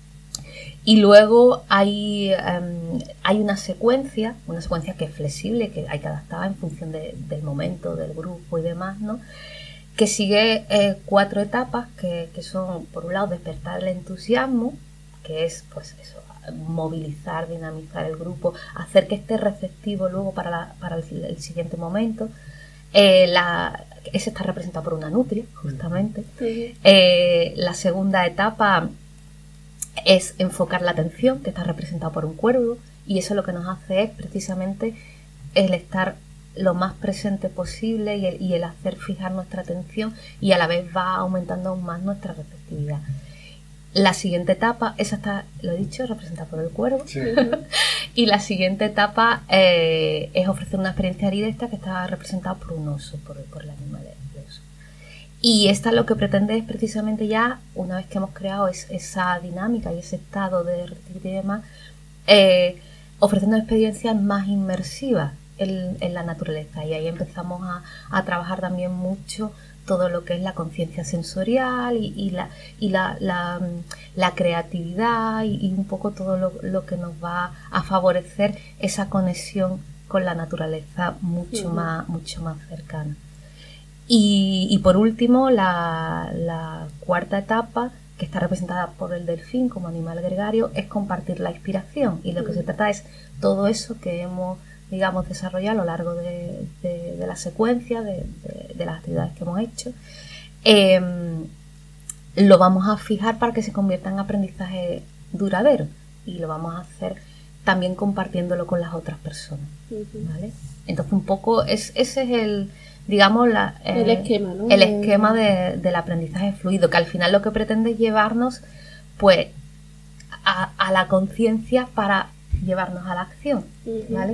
Y luego hay, um, hay una secuencia, una secuencia que es flexible, que hay que adaptar en función de, del momento, del grupo y demás, ¿no? Que sigue eh, cuatro etapas, que, que son, por un lado, despertar el entusiasmo, que es, pues eso, movilizar, dinamizar el grupo, hacer que esté receptivo luego para, la, para el, el siguiente momento. Eh, la, ese está representado por una nutria, justamente. Sí. Eh, la segunda etapa es enfocar la atención, que está representado por un cuervo, y eso lo que nos hace es precisamente el estar lo más presente posible y el, y el hacer fijar nuestra atención, y a la vez va aumentando aún más nuestra receptividad. La siguiente etapa, esa está, lo he dicho, representada por el cuervo, sí. Y la siguiente etapa eh, es ofrecer una experiencia directa, que está representada por un oso, por, por el animal del oso. Y esta lo que pretende es precisamente ya, una vez que hemos creado es, esa dinámica y ese estado de receptividad y demás, eh, ofreciendo experiencias más inmersivas en, en la naturaleza. Y ahí empezamos a, a trabajar también mucho todo lo que es la conciencia sensorial y, y, la, y la, la, la creatividad y, y un poco todo lo, lo que nos va a favorecer esa conexión con la naturaleza mucho, uh-huh. más, mucho más cercana. Y, y por último, la, la cuarta etapa, que está representada por el delfín como animal gregario, es compartir la inspiración. Y lo que se trata es todo eso que hemos, digamos, desarrollado a lo largo de, de, de la secuencia, de, de, de las actividades que hemos hecho, eh, lo vamos a fijar para que se convierta en aprendizaje duradero, y lo vamos a hacer también compartiéndolo con las otras personas, ¿vale? Entonces, un poco es, ese es el... digamos, la, eh, el esquema, ¿no? El esquema de, del aprendizaje fluido, que al final lo que pretende es llevarnos, pues, a, a la conciencia para llevarnos a la acción, uh-huh. ¿vale?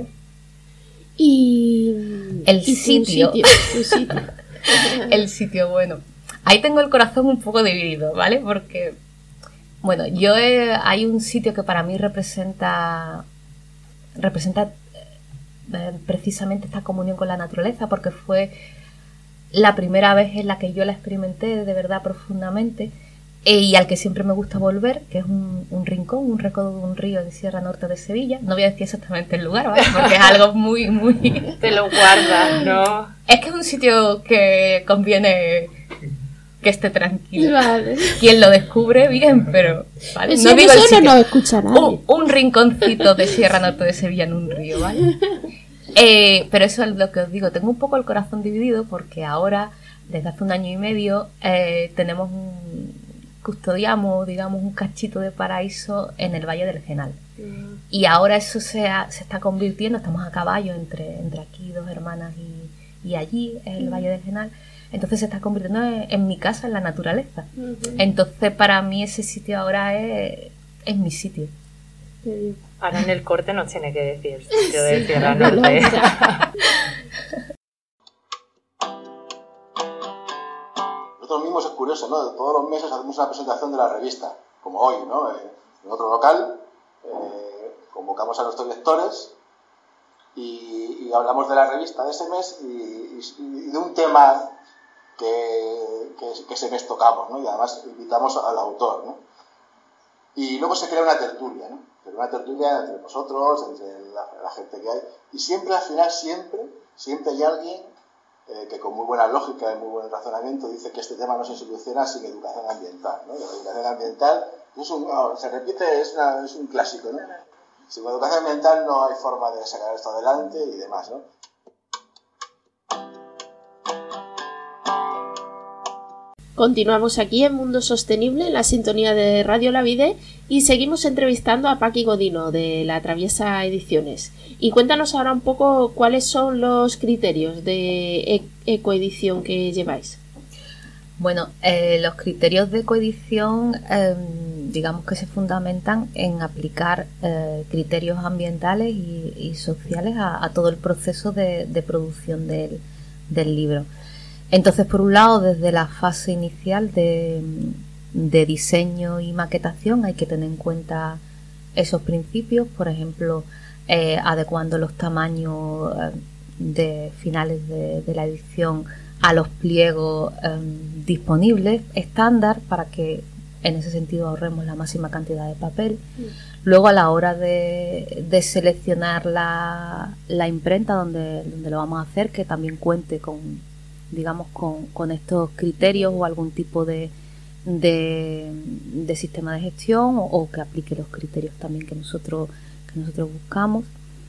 Y el y sitio, sitio, tu sitio. El sitio, bueno, ahí tengo el corazón un poco dividido, ¿vale? Porque, bueno, yo he, hay un sitio que para mí representa, representa precisamente esta comunión con la naturaleza, porque fue la primera vez en la que yo la experimenté de verdad profundamente, eh, y al que siempre me gusta volver, que es un, un rincón, un recodo de un río de Sierra Norte de Sevilla. No voy a decir exactamente el lugar, ¿vale? Porque es algo muy, muy... Te lo guardas, ¿no? Es que es un sitio que conviene que esté tranquilo. Vale. Quien lo descubre, bien, pero... ¿vale? Si No digo el sitio. No nos escucha nadie. Un, un rinconcito de Sierra Norte de Sevilla en un río, ¿vale? Eh, pero eso es lo que os digo, tengo un poco el corazón dividido, porque ahora, desde hace un año y medio, eh, tenemos un... custodiamos, digamos, un cachito de paraíso en el Valle del Genal. Mm. Y ahora eso se, ha, se está convirtiendo, estamos a caballo entre, entre aquí, dos hermanas, y, y allí, es el mm. Valle del Genal. Entonces se está convirtiendo en, en mi casa, en la naturaleza. Mm-hmm. Entonces, para mí ese sitio ahora es, es mi sitio. Sí. Ahora en el corte nos tiene que decir el sitio de Sierra Norte. Nosotros mismos es curioso, ¿no? Todos los meses hacemos una presentación de la revista, como hoy, ¿no? En otro local, eh, convocamos a nuestros lectores y, y hablamos de la revista de ese mes y, y, y de un tema que, que, que ese mes tocamos, ¿no? Y además invitamos al autor, ¿no? Y luego se crea una tertulia, ¿no? Una tertulia entre nosotros, entre la, la gente que hay, y siempre al final, siempre, siempre hay alguien eh, que con muy buena lógica y muy buen razonamiento dice que este tema no se soluciona sin educación ambiental, ¿no? Y la educación ambiental es un, no, se repite, es, una, es un clásico, ¿no? Sin educación ambiental no hay forma de sacar esto adelante y demás, ¿no? Continuamos aquí en Mundo Sostenible, en la sintonía de Radio La Vida, y seguimos entrevistando a Paqui Godino de La Traviesa Ediciones. Y cuéntanos ahora un poco cuáles son los criterios de ecoedición que lleváis. Bueno, eh, los criterios de ecoedición eh, digamos que se fundamentan en aplicar eh, criterios ambientales y, y sociales a, a todo el proceso de, de producción del, del libro. Entonces, por un lado, desde la fase inicial de, de diseño y maquetación hay que tener en cuenta esos principios, por ejemplo, eh, adecuando los tamaños eh, de finales de, de la edición a los pliegos eh, disponibles estándar para que en ese sentido ahorremos la máxima cantidad de papel. Mm. Luego, a la hora de, de seleccionar la, la imprenta donde, donde lo vamos a hacer, que también cuente con digamos con, con estos criterios o algún tipo de, de, de sistema de gestión o, o que aplique los criterios también que nosotros, que nosotros buscamos.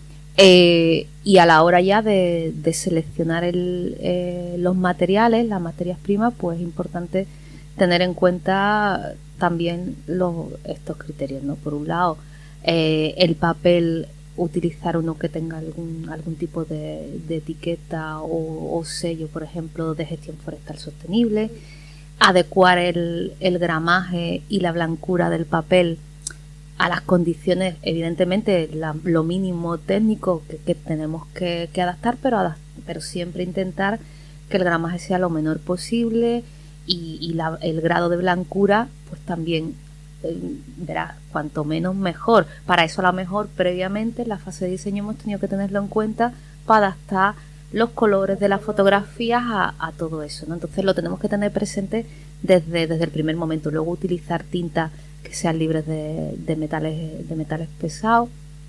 Eh, y a la hora ya de, de seleccionar el, eh, los materiales, las materias primas, pues es importante tener en cuenta también los, estos criterios, ¿no? Por un lado, eh, el papel, utilizar uno que tenga algún algún tipo de, de etiqueta o, o sello, por ejemplo, de gestión forestal sostenible, adecuar el, el gramaje y la blancura del papel a las condiciones, evidentemente la, lo mínimo técnico que, que tenemos que, que adaptar, pero, adapt, pero siempre intentar que el gramaje sea lo menor posible y, y la, el grado de blancura pues también verás, cuanto menos mejor. Para eso a lo mejor previamente en la fase de diseño hemos tenido que tenerlo en cuenta para adaptar los colores de las fotografías a, a todo eso, ¿no? Entonces lo tenemos que tener presente desde, desde el primer momento. Luego utilizar tintas que sean libres de, de metales de metales pesados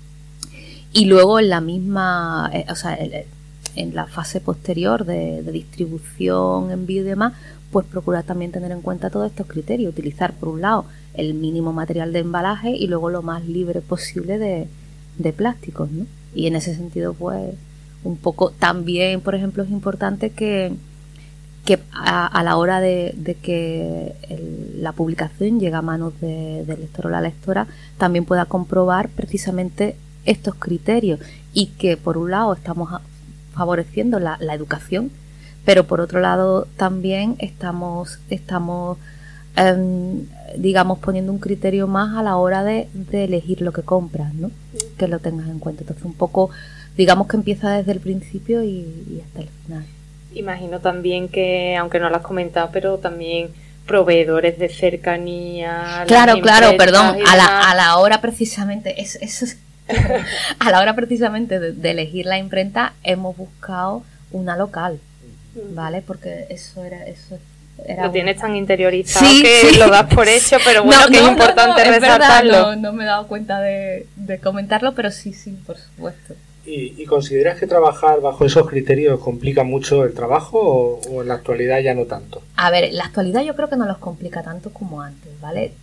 y luego en la misma eh, o sea el, en la fase posterior de, de distribución, envío y demás, pues procurar también tener en cuenta todos estos criterios, utilizar por un lado el mínimo material de embalaje y luego lo más libre posible de, de plásticos, ¿no? Y en ese sentido, pues, un poco también, por ejemplo, es importante que, que a, a la hora de, de que el, la publicación llegue a manos de, del lector o la lectora, también pueda comprobar precisamente estos criterios y que, por un lado, estamos favoreciendo la, la educación, pero por otro lado también estamos estamos eh, digamos poniendo un criterio más a la hora de, de elegir lo que compras, ¿no? Que lo tengas en cuenta. Entonces un poco digamos que empieza desde el principio y, y hasta el final. Imagino también que, aunque no lo has comentado, pero también proveedores de cercanía. Claro, claro, perdón, a la, a la hora precisamente es, es, a la hora precisamente de, de elegir la imprenta hemos buscado una local, ¿vale? Porque eso era eso era lo un... tienes tan interiorizado sí, que sí. Lo das por hecho, pero bueno, no, que no, es importante no, no, resaltarlo. Es verdad, no, no me he dado cuenta de, de comentarlo, pero sí, sí, por supuesto. ¿Y, y consideras que trabajar bajo esos criterios complica mucho el trabajo o, o en la actualidad ya no tanto? A ver, en la actualidad yo creo que no los complica tanto como antes, ¿vale?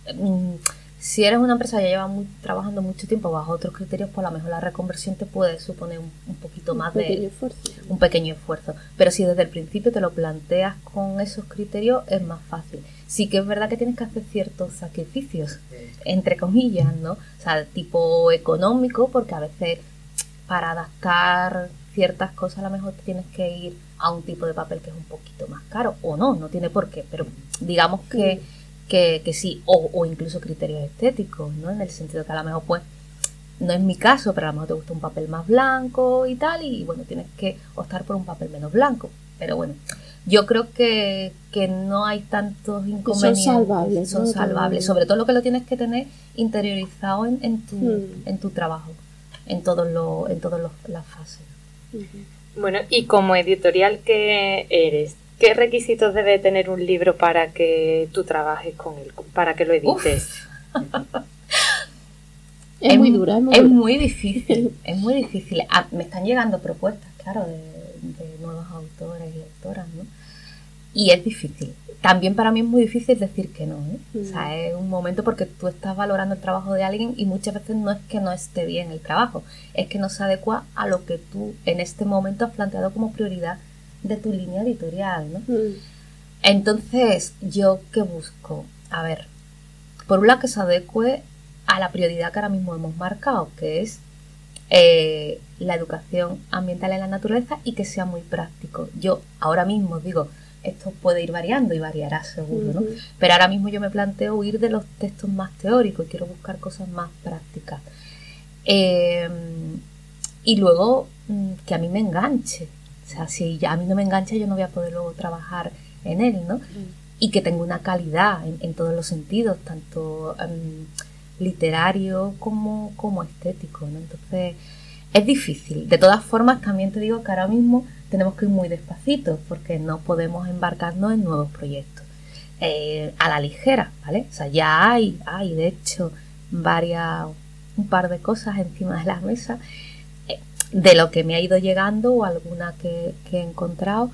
Si eres una empresa que lleva muy, trabajando mucho tiempo bajo otros criterios, pues a lo mejor la reconversión te puede suponer un, un poquito más un de... pequeño esfuerzo. Un pequeño esfuerzo. Pero si desde el principio te lo planteas con esos criterios, es más fácil. Sí que es verdad que tienes que hacer ciertos sacrificios, entre comillas, ¿no? O sea, tipo económico, porque a veces para adaptar ciertas cosas a lo mejor tienes que ir a un tipo de papel que es un poquito más caro, o no, no tiene por qué, pero digamos que... Que, que sí, o, o incluso criterios estéticos, ¿no? En el sentido que a lo mejor, pues, no es mi caso, pero a lo mejor te gusta un papel más blanco y tal, y bueno, tienes que optar por un papel menos blanco. Pero bueno, yo creo que, que no hay tantos inconvenientes. Son salvables. Son ¿no? salvables, sobre todo lo que lo tienes que tener interiorizado en, en, tu, mm. en tu trabajo, en todas en todos las fases. Uh-huh. Bueno, y como editorial que eres, ¿qué requisitos debe tener un libro para que tú trabajes con él, para que lo edites? Es, es muy dura, es muy, es dura. muy difícil, es muy difícil. Ah, me están llegando propuestas, claro, de, de nuevos autores y autoras, ¿no? Y es difícil. También para mí es muy difícil decir que no, ¿eh? Mm. O sea, es un momento porque tú estás valorando el trabajo de alguien y muchas veces no es que no esté bien el trabajo, es que no se adecua a lo que tú en este momento has planteado como prioridad de tu línea editorial, ¿no? Mm. Entonces, ¿yo qué busco? A ver, por un lado que se adecue a la prioridad que ahora mismo hemos marcado, que es eh, la educación ambiental en la naturaleza y que sea muy práctico. Yo ahora mismo digo, esto puede ir variando y variará seguro, ¿no? Uh-huh. Pero ahora mismo yo me planteo huir de los textos más teóricos y quiero buscar cosas más prácticas. Eh, y luego que a mí me enganche. O sea, si a mí no me engancha yo no voy a poder luego trabajar en él, ¿no? Uh-huh. Y que tenga una calidad en, en todos los sentidos, tanto um, literario como, como estético, ¿no? Entonces es difícil. De todas formas también te digo que ahora mismo tenemos que ir muy despacito porque no podemos embarcarnos en nuevos proyectos eh, a la ligera, ¿vale? O sea, ya hay, hay de hecho varias, un par de cosas encima de la mesa eh, de lo que me ha ido llegando o alguna que, que he encontrado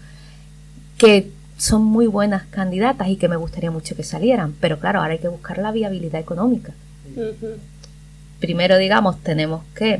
que son muy buenas candidatas y que me gustaría mucho que salieran, pero claro, ahora hay que buscar la viabilidad económica. Uh-huh. Primero, digamos, tenemos que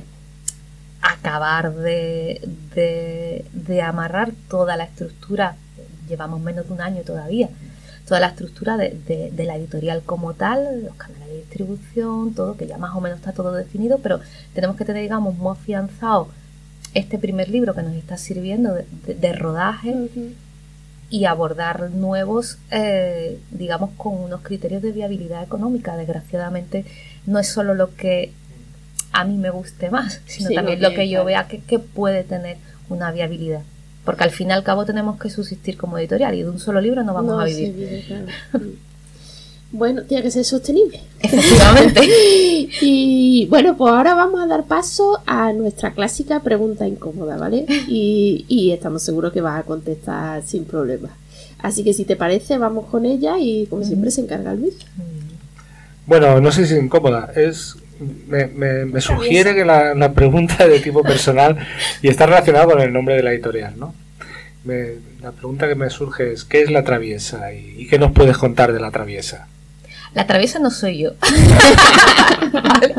acabar de, de, de amarrar toda la estructura, llevamos menos de un año todavía, toda la estructura de, de, de la editorial como tal, los canales de distribución, todo, que ya más o menos está todo definido, pero tenemos que tener, digamos, muy afianzado este primer libro que nos está sirviendo de, de, de rodaje uh-huh. y abordar nuevos, eh, digamos, con unos criterios de viabilidad económica. Desgraciadamente no es solo lo que a mí me guste más, sino sí, también lo que, lo que yo claro. vea que, que puede tener una viabilidad. Porque al fin y al cabo tenemos que subsistir como editorial y de un solo libro no vamos no, a vivir. Sí, claro. Bueno, tiene que ser sostenible. Efectivamente. Y bueno, pues ahora vamos a dar paso a nuestra clásica pregunta incómoda, ¿vale? Y, y estamos seguros que vas a contestar sin problemas. Así que si te parece, vamos con ella y como siempre se encarga Luis. Bueno, no sé si es incómoda, es... Me, me, me sugiere que la, la pregunta es de tipo personal y está relacionada con el nombre de la editorial, ¿no? Me, la pregunta que me surge es ¿qué es La Traviesa? Y, ¿y qué nos puedes contar de La Traviesa? La Traviesa no soy yo. ¿Vale?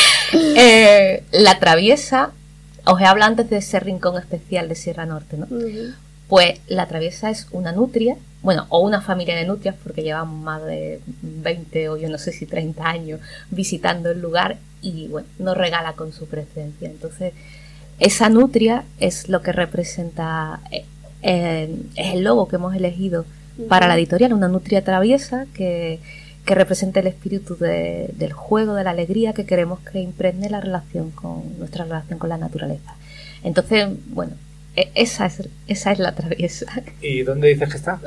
eh, la Traviesa, os he hablado antes de ese rincón especial de Sierra Norte, ¿no? Uh-huh. Pues La Traviesa es una nutria, bueno, o una familia de nutrias, porque llevamos más de veinte o yo no sé si treinta años visitando el lugar y bueno, nos regala con su presencia. Entonces, esa nutria es lo que representa, eh, eh, es el logo que hemos elegido uh-huh. para la editorial, una nutria traviesa que, que representa el espíritu de, del juego, de la alegría que queremos que impregne la relación con, nuestra relación con la naturaleza. Entonces, bueno, Esa es, esa es La Traviesa. ¿Y dónde dices que está?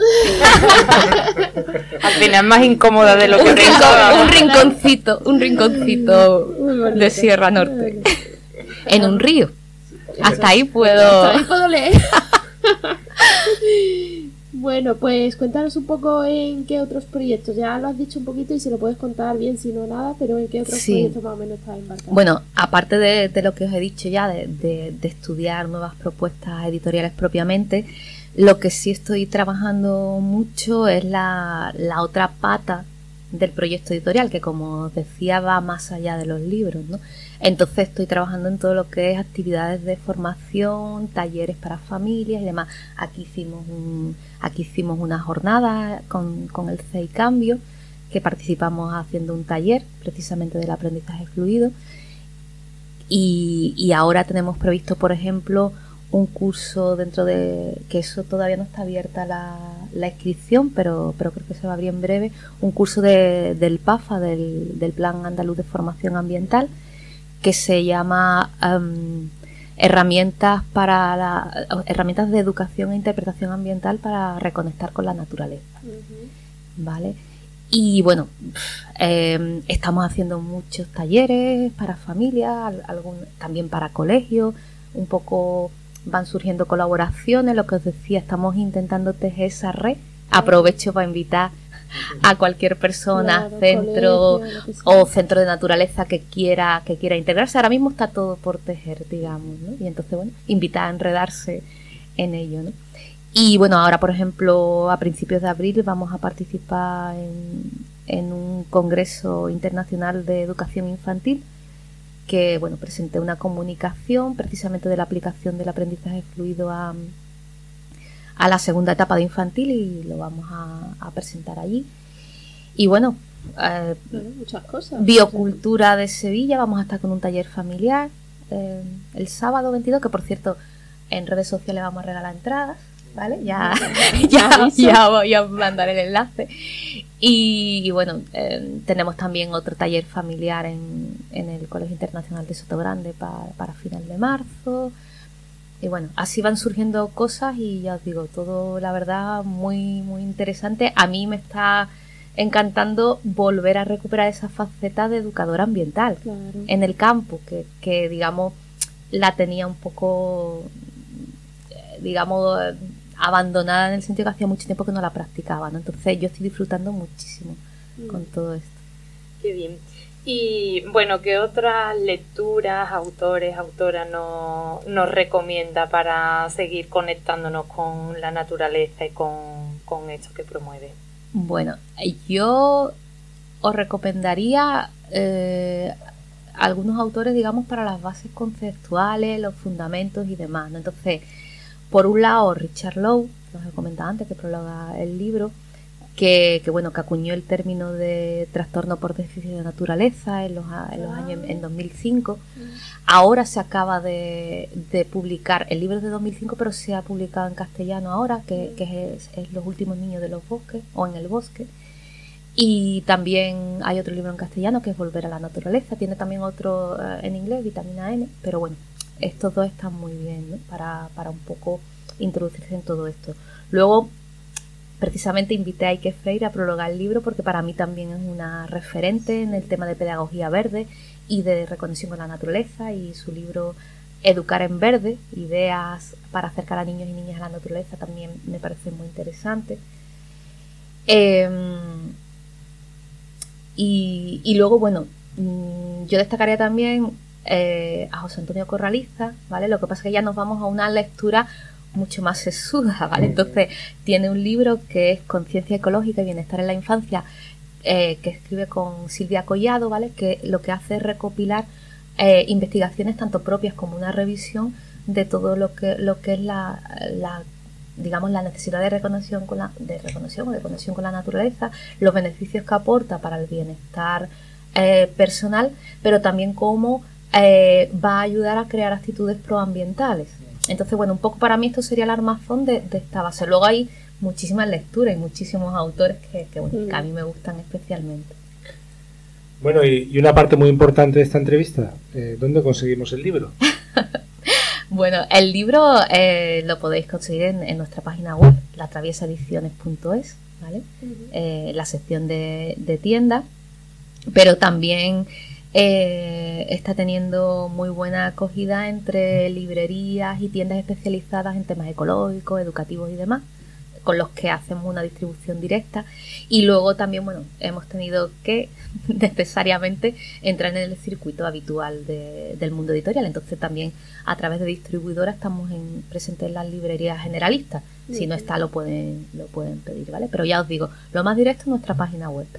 Al final más incómoda de lo que un, rincón, un rinconcito, un rinconcito de Sierra Norte. En un río. Hasta ahí puedo. Hasta ahí puedo leer. Bueno, pues cuéntanos un poco en qué otros proyectos. Ya lo has dicho un poquito y si lo puedes contar bien, si no nada, pero en qué otros sí. proyectos más o menos estás embarcado. Bueno, aparte de, de lo que os he dicho ya, de, de, de estudiar nuevas propuestas editoriales propiamente, lo que sí estoy trabajando mucho es la, la otra pata del proyecto editorial, que como os decía va más allá de los libros, ¿no? Entonces estoy trabajando en todo lo que es actividades de formación, talleres para familias y demás. Aquí hicimos un, aquí hicimos una jornada con, con el C E I Cambio, que participamos haciendo un taller precisamente del aprendizaje fluido. Y, y ahora tenemos previsto, por ejemplo, un curso dentro de, que eso todavía no está abierta la, la inscripción, pero, pero creo que se va a abrir en breve, un curso de, del PAFA, del, del Plan Andaluz de Formación Ambiental, que se llama um, herramientas para la, herramientas de educación e interpretación ambiental para reconectar con la naturaleza. Uh-huh. ¿Vale? Y bueno, eh, estamos haciendo muchos talleres para familias, algún, también para colegios, un poco van surgiendo colaboraciones, lo que os decía, estamos intentando tejer esa red. Aprovecho para invitar a cualquier persona, claro, centro colegio, o centro de naturaleza que quiera que quiera integrarse. Ahora mismo está todo por tejer, digamos, ¿no? Y entonces, bueno, invitar a enredarse en ello, ¿no? Y bueno, ahora por ejemplo a principios de abril vamos a participar en, en un congreso internacional de educación infantil que bueno, presenté una comunicación precisamente de la aplicación del aprendizaje fluido a, a la segunda etapa de infantil y lo vamos a, a presentar allí. Y bueno, eh, bueno, muchas cosas. Biocultura de Sevilla, vamos a estar con un taller familiar eh, el sábado veintidós, que por cierto en redes sociales vamos a regalar entradas, ¿vale? Ya, ya, ya voy a mandar el enlace. Y, y bueno, eh, tenemos también otro taller familiar en, en el Colegio Internacional de Sotogrande para, para final de marzo. Y bueno, así van surgiendo cosas y ya os digo, todo la verdad muy, muy interesante. A mí me está encantando volver a recuperar esa faceta de educadora ambiental, claro, en el campo, que, que digamos la tenía un poco, digamos, abandonada en el sentido que hacía mucho tiempo que no la practicaba, ¿no? Entonces yo estoy disfrutando muchísimo mm. con todo esto. Qué bien. Y bueno, ¿qué otras lecturas, autores, autoras nos, nos recomienda para seguir conectándonos con la naturaleza y con, con esto que promueve? Bueno, yo os recomendaría eh, algunos autores, digamos, para las bases conceptuales, los fundamentos y demás, ¿no? Entonces, por un lado, Richard Lowe, que os he comentado antes, que prologa el libro, que, que bueno, que acuñó el término de trastorno por déficit de naturaleza en los, en los años en dos mil cinco. Ahora se acaba de, de publicar, el libro es de dos mil cinco, pero se ha publicado en castellano ahora, que, que es, es Los últimos niños de los bosques, o En el bosque. Y también hay otro libro en castellano que es Volver a la naturaleza. Tiene también otro uh, en inglés, Vitamina N, pero bueno, estos dos están muy bien, ¿no? para, para un poco introducirse en todo esto. Luego, precisamente invité a Ike Freire a prologar el libro porque para mí también es una referente en el tema de pedagogía verde y de reconexión con la naturaleza, y su libro Educar en Verde, ideas para acercar a niños y niñas a la naturaleza, también me parece muy interesante. Eh, y, y luego, bueno, yo destacaría también Eh, a José Antonio Corraliza, ¿vale? Lo que pasa es que ya nos vamos a una lectura mucho más sesuda, ¿vale? Entonces tiene un libro que es Conciencia ecológica y bienestar en la infancia, eh, que escribe con Silvia Collado, ¿vale? Que lo que hace es recopilar eh, investigaciones tanto propias como una revisión de todo lo que lo que es la, la digamos la necesidad de reconexión con la de reconexión o de conexión con la naturaleza, los beneficios que aporta para el bienestar eh, personal, pero también cómo Eh, va a ayudar a crear actitudes proambientales. Entonces, bueno, un poco para mí esto sería el armazón de, de esta base. Luego hay muchísimas lecturas y muchísimos autores que, que, bueno, que a mí me gustan especialmente. Bueno, y, y una parte muy importante de esta entrevista, eh, ¿dónde conseguimos el libro? Bueno, el libro eh, lo podéis conseguir en, en nuestra página web, la traviesa ediciones punto es, ¿vale? Uh-huh. eh, la sección de, de tienda, pero también Eh, está teniendo muy buena acogida entre librerías y tiendas especializadas en temas ecológicos, educativos y demás, con los que hacemos una distribución directa. Y luego también, bueno, hemos tenido que necesariamente entrar en el circuito habitual de, del mundo editorial. Entonces también a través de distribuidoras estamos en, presentes en las librerías generalistas. Si no está, lo pueden, lo pueden pedir, ¿vale? Pero ya os digo, lo más directo es nuestra página web.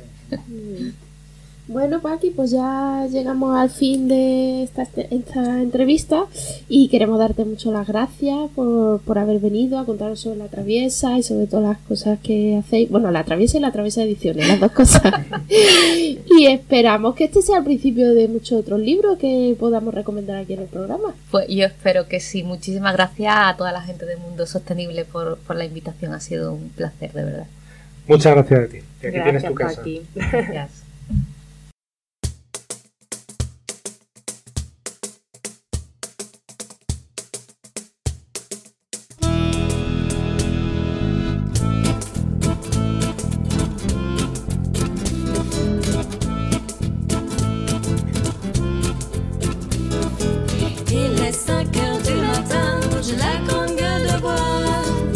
Bueno, Paqui, pues ya llegamos al fin de esta, esta entrevista y queremos darte mucho las gracias por, por haber venido a contarnos sobre la traviesa y sobre todas las cosas que hacéis. Bueno, la traviesa y la traviesa ediciones, las dos cosas. Y esperamos que este sea el principio de muchos otros libros que podamos recomendar aquí en el programa. Pues yo espero que sí. Muchísimas gracias a toda la gente del Mundo Sostenible por, por la invitación. Ha sido un placer, de verdad. Muchas gracias a ti. Que aquí gracias, tienes tu casa. Paqui. Gracias.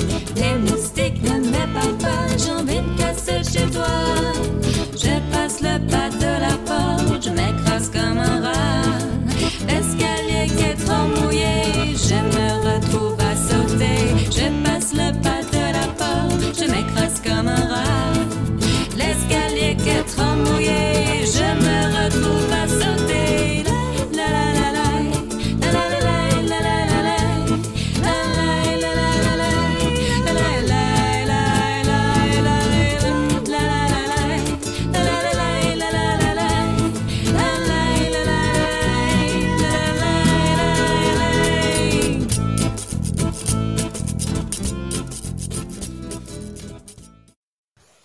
Chez toi, je passe le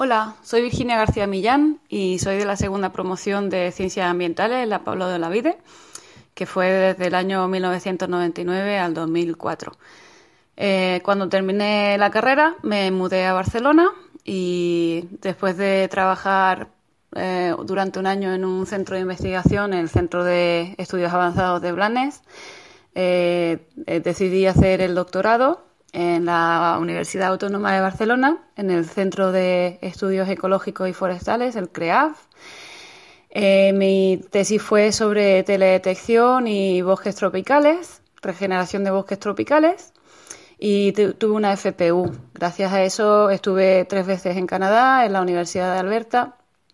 Hola, soy Virginia García Millán y soy de la segunda promoción de Ciencias Ambientales en la Pablo de Olavide, que fue desde el año mil novecientos noventa y nueve al dos mil cuatro. Eh, cuando terminé la carrera me mudé a Barcelona y después de trabajar eh, durante un año en un centro de investigación, en el Centro de Estudios Avanzados de Blanes, eh, eh, decidí hacer el doctorado en la Universidad Autónoma de Barcelona, en el Centro de Estudios Ecológicos y Forestales, el CREAF. Eh, mi tesis fue sobre teledetección y bosques tropicales, regeneración de bosques tropicales, y tuve una F P U. Gracias a eso estuve tres veces en Canadá, en la Universidad de Alberta,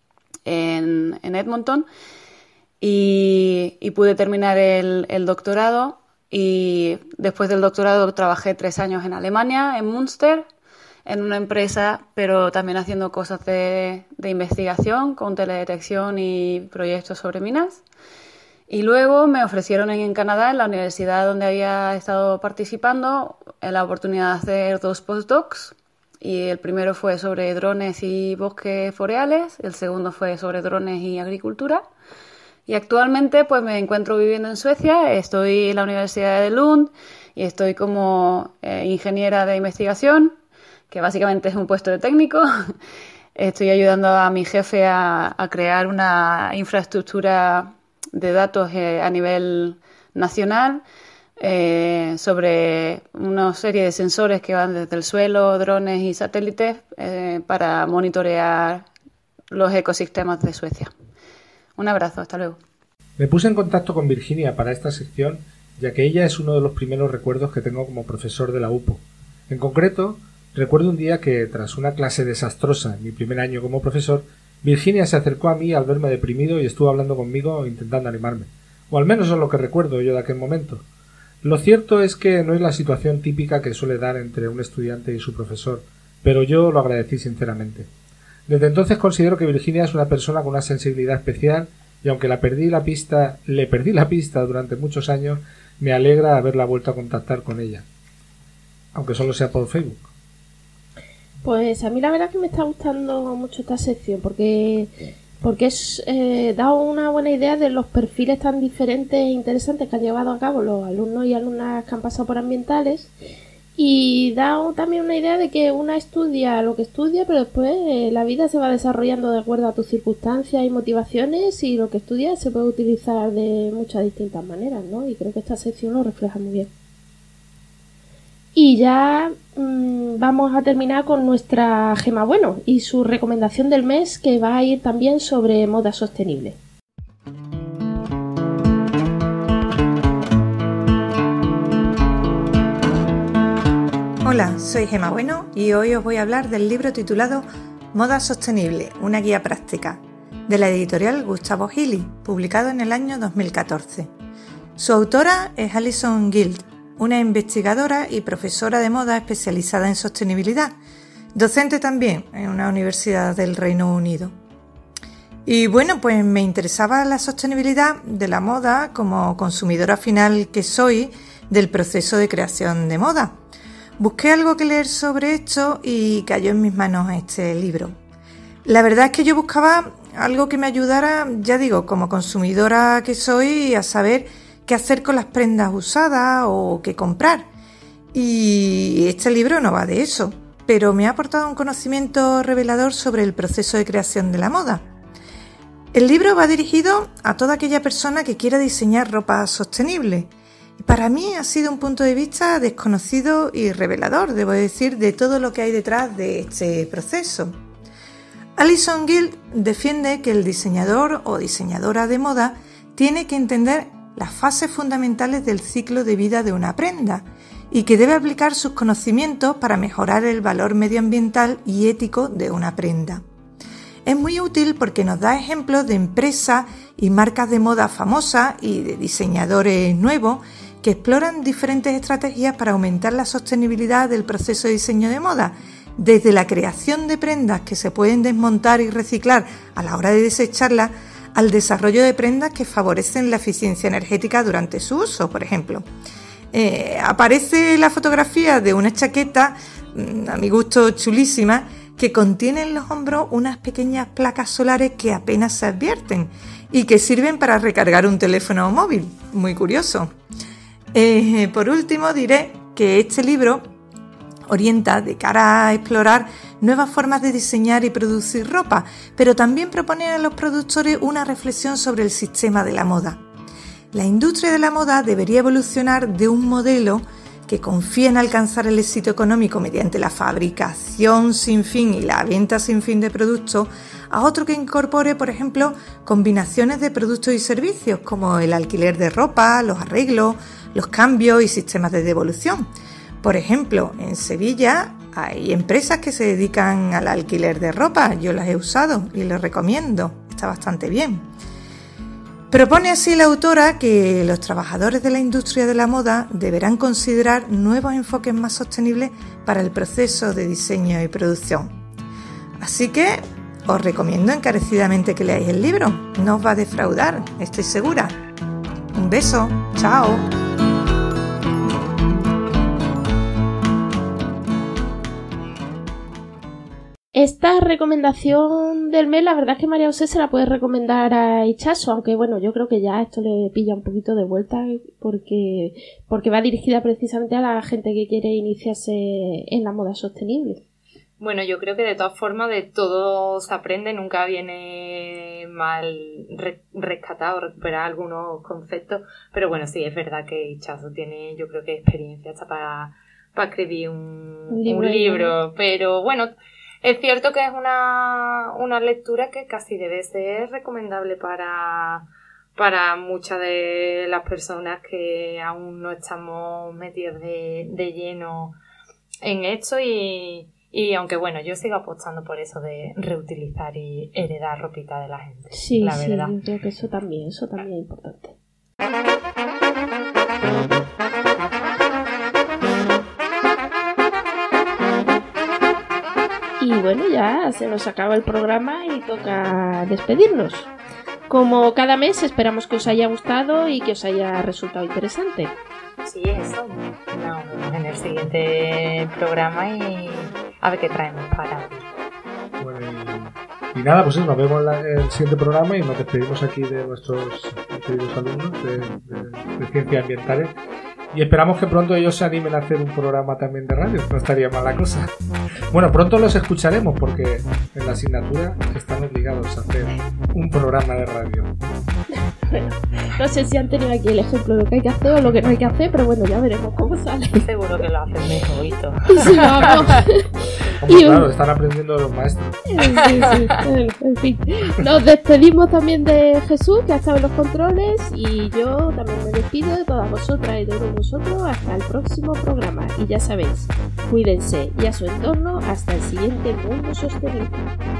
en, en Edmonton, y, y pude terminar el, el doctorado. Y después del doctorado trabajé tres años en Alemania, en Münster, en una empresa, pero también haciendo cosas de, de investigación con teledetección y proyectos sobre minas. Y luego me ofrecieron en, en Canadá, en la universidad donde había estado participando, la oportunidad de hacer dos postdocs. Y el primero fue sobre drones y bosques boreales, el segundo fue sobre drones y agricultura. Y actualmente pues me encuentro viviendo en Suecia, estoy en la Universidad de Lund y estoy como eh, ingeniera de investigación, que básicamente es un puesto de técnico. Estoy ayudando a mi jefe a, a crear una infraestructura de datos eh, a nivel nacional eh, sobre una serie de sensores que van desde el suelo, drones y satélites eh, para monitorear los ecosistemas de Suecia. Un abrazo, hasta luego. Me puse en contacto con Virginia para esta sección, ya que ella es uno de los primeros recuerdos que tengo como profesor de la U P O. En concreto, recuerdo un día que, tras una clase desastrosa en mi primer año como profesor, Virginia se acercó a mí al verme deprimido y estuvo hablando conmigo intentando animarme. O al menos es lo que recuerdo yo de aquel momento. Lo cierto es que no es la situación típica que suele dar entre un estudiante y su profesor, pero yo lo agradecí sinceramente. Desde entonces considero que Virginia es una persona con una sensibilidad especial y aunque la perdí la pista, le perdí la pista durante muchos años, me alegra haberla vuelto a contactar con ella, aunque solo sea por Facebook. Pues a mí la verdad que me está gustando mucho esta sección porque, porque es, eh, da una buena idea de los perfiles tan diferentes e interesantes que han llevado a cabo los alumnos y alumnas que han pasado por ambientales. Y da también una idea de que una estudia lo que estudia, pero después eh, la vida se va desarrollando de acuerdo a tus circunstancias y motivaciones y lo que estudias se puede utilizar de muchas distintas maneras, ¿no? Y creo que esta sección lo refleja muy bien. Y ya mmm, vamos a terminar con nuestra Gema Bueno y su recomendación del mes, que va a ir también sobre moda sostenible. Hola, soy Gema Bueno y hoy os voy a hablar del libro titulado Moda Sostenible, una guía práctica, de la editorial Gustavo Gili, publicado en el año dos mil catorce. Su autora es Alison Guild, una investigadora y profesora de moda especializada en sostenibilidad, docente también en una universidad del Reino Unido. Y bueno, pues me interesaba la sostenibilidad de la moda como consumidora final que soy del proceso de creación de moda. Busqué algo que leer sobre esto y cayó en mis manos este libro. La verdad es que yo buscaba algo que me ayudara, ya digo, como consumidora que soy, a saber qué hacer con las prendas usadas o qué comprar. Y este libro no va de eso, pero me ha aportado un conocimiento revelador sobre el proceso de creación de la moda. El libro va dirigido a toda aquella persona que quiera diseñar ropa sostenible. Y para mí ha sido un punto de vista desconocido y revelador, debo decir, de todo lo que hay detrás de este proceso. Alison Guild defiende que el diseñador o diseñadora de moda tiene que entender las fases fundamentales del ciclo de vida de una prenda y que debe aplicar sus conocimientos para mejorar el valor medioambiental y ético de una prenda. Es muy útil porque nos da ejemplos de empresas y marcas de moda famosas y de diseñadores nuevos que exploran diferentes estrategias para aumentar la sostenibilidad del proceso de diseño de moda, desde la creación de prendas que se pueden desmontar y reciclar a la hora de desecharlas, al desarrollo de prendas que favorecen la eficiencia energética durante su uso, por ejemplo. Eh, aparece la fotografía de una chaqueta, a mi gusto chulísima, que contiene en los hombros unas pequeñas placas solares que apenas se advierten y que sirven para recargar un teléfono móvil. Muy curioso. Eh, por último, diré que este libro orienta de cara a explorar nuevas formas de diseñar y producir ropa, pero también propone a los productores una reflexión sobre el sistema de la moda. La industria de la moda debería evolucionar de un modelo que confía en alcanzar el éxito económico mediante la fabricación sin fin y la venta sin fin de productos, a otro que incorpore, por ejemplo, combinaciones de productos y servicios como el alquiler de ropa, los arreglos, los cambios y sistemas de devolución. Por ejemplo, en Sevilla hay empresas que se dedican al alquiler de ropa, yo las he usado y les recomiendo, está bastante bien. Propone así la autora que los trabajadores de la industria de la moda deberán considerar nuevos enfoques más sostenibles para el proceso de diseño y producción. Así que os recomiendo encarecidamente que leáis el libro, no os va a defraudar, estoy segura. Un beso, chao. Esta recomendación del mes, la verdad es que María José se la puede recomendar a Ichazo, aunque bueno, yo creo que ya esto le pilla un poquito de vuelta porque, porque va dirigida precisamente a la gente que quiere iniciarse en la moda sostenible. Bueno, yo creo que de todas formas de todo se aprende, nunca viene mal re- rescatar o recuperar algunos conceptos, pero bueno, sí, es verdad que Ichazo tiene, yo creo que experiencia hasta para, para escribir un, un libro, un libro pero bueno... Es cierto que es una, una lectura que casi debe ser recomendable para, para muchas de las personas que aún no estamos metidas de, de lleno en esto y, y aunque bueno, yo sigo apostando por eso de reutilizar y heredar ropita de la gente. Sí, la sí, verdad. yo creo que eso también, eso también es importante. Y bueno, ya se nos acaba el programa y toca despedirnos. Como cada mes, esperamos que os haya gustado y que os haya resultado interesante. Sí, eso. Nos vemos en el siguiente programa y a ver qué traemos para... Bueno, y, y nada, pues eso, nos vemos en la, el siguiente programa y nos despedimos aquí de nuestros queridos alumnos de, de, de Ciencias Ambientales. Y esperamos que pronto ellos se animen a hacer un programa también de radio, no estaría mal la cosa. Bueno, pronto los escucharemos porque en la asignatura están obligados a hacer un programa de radio. Bueno, no sé si han tenido aquí el ejemplo de lo que hay que hacer o lo que no hay que hacer, pero bueno, ya veremos cómo sale. Seguro que lo hacen mejor y todo. Sí, vamos. Como, claro, están aprendiendo de los maestros. Sí, sí, en, en fin. Nos despedimos también de Jesús, que ha estado en los controles, y yo también me despido de todas vosotras y de todos vosotros hasta el próximo programa. Y ya sabéis, cuídense y a su entorno hasta el siguiente Mundo Sostenible.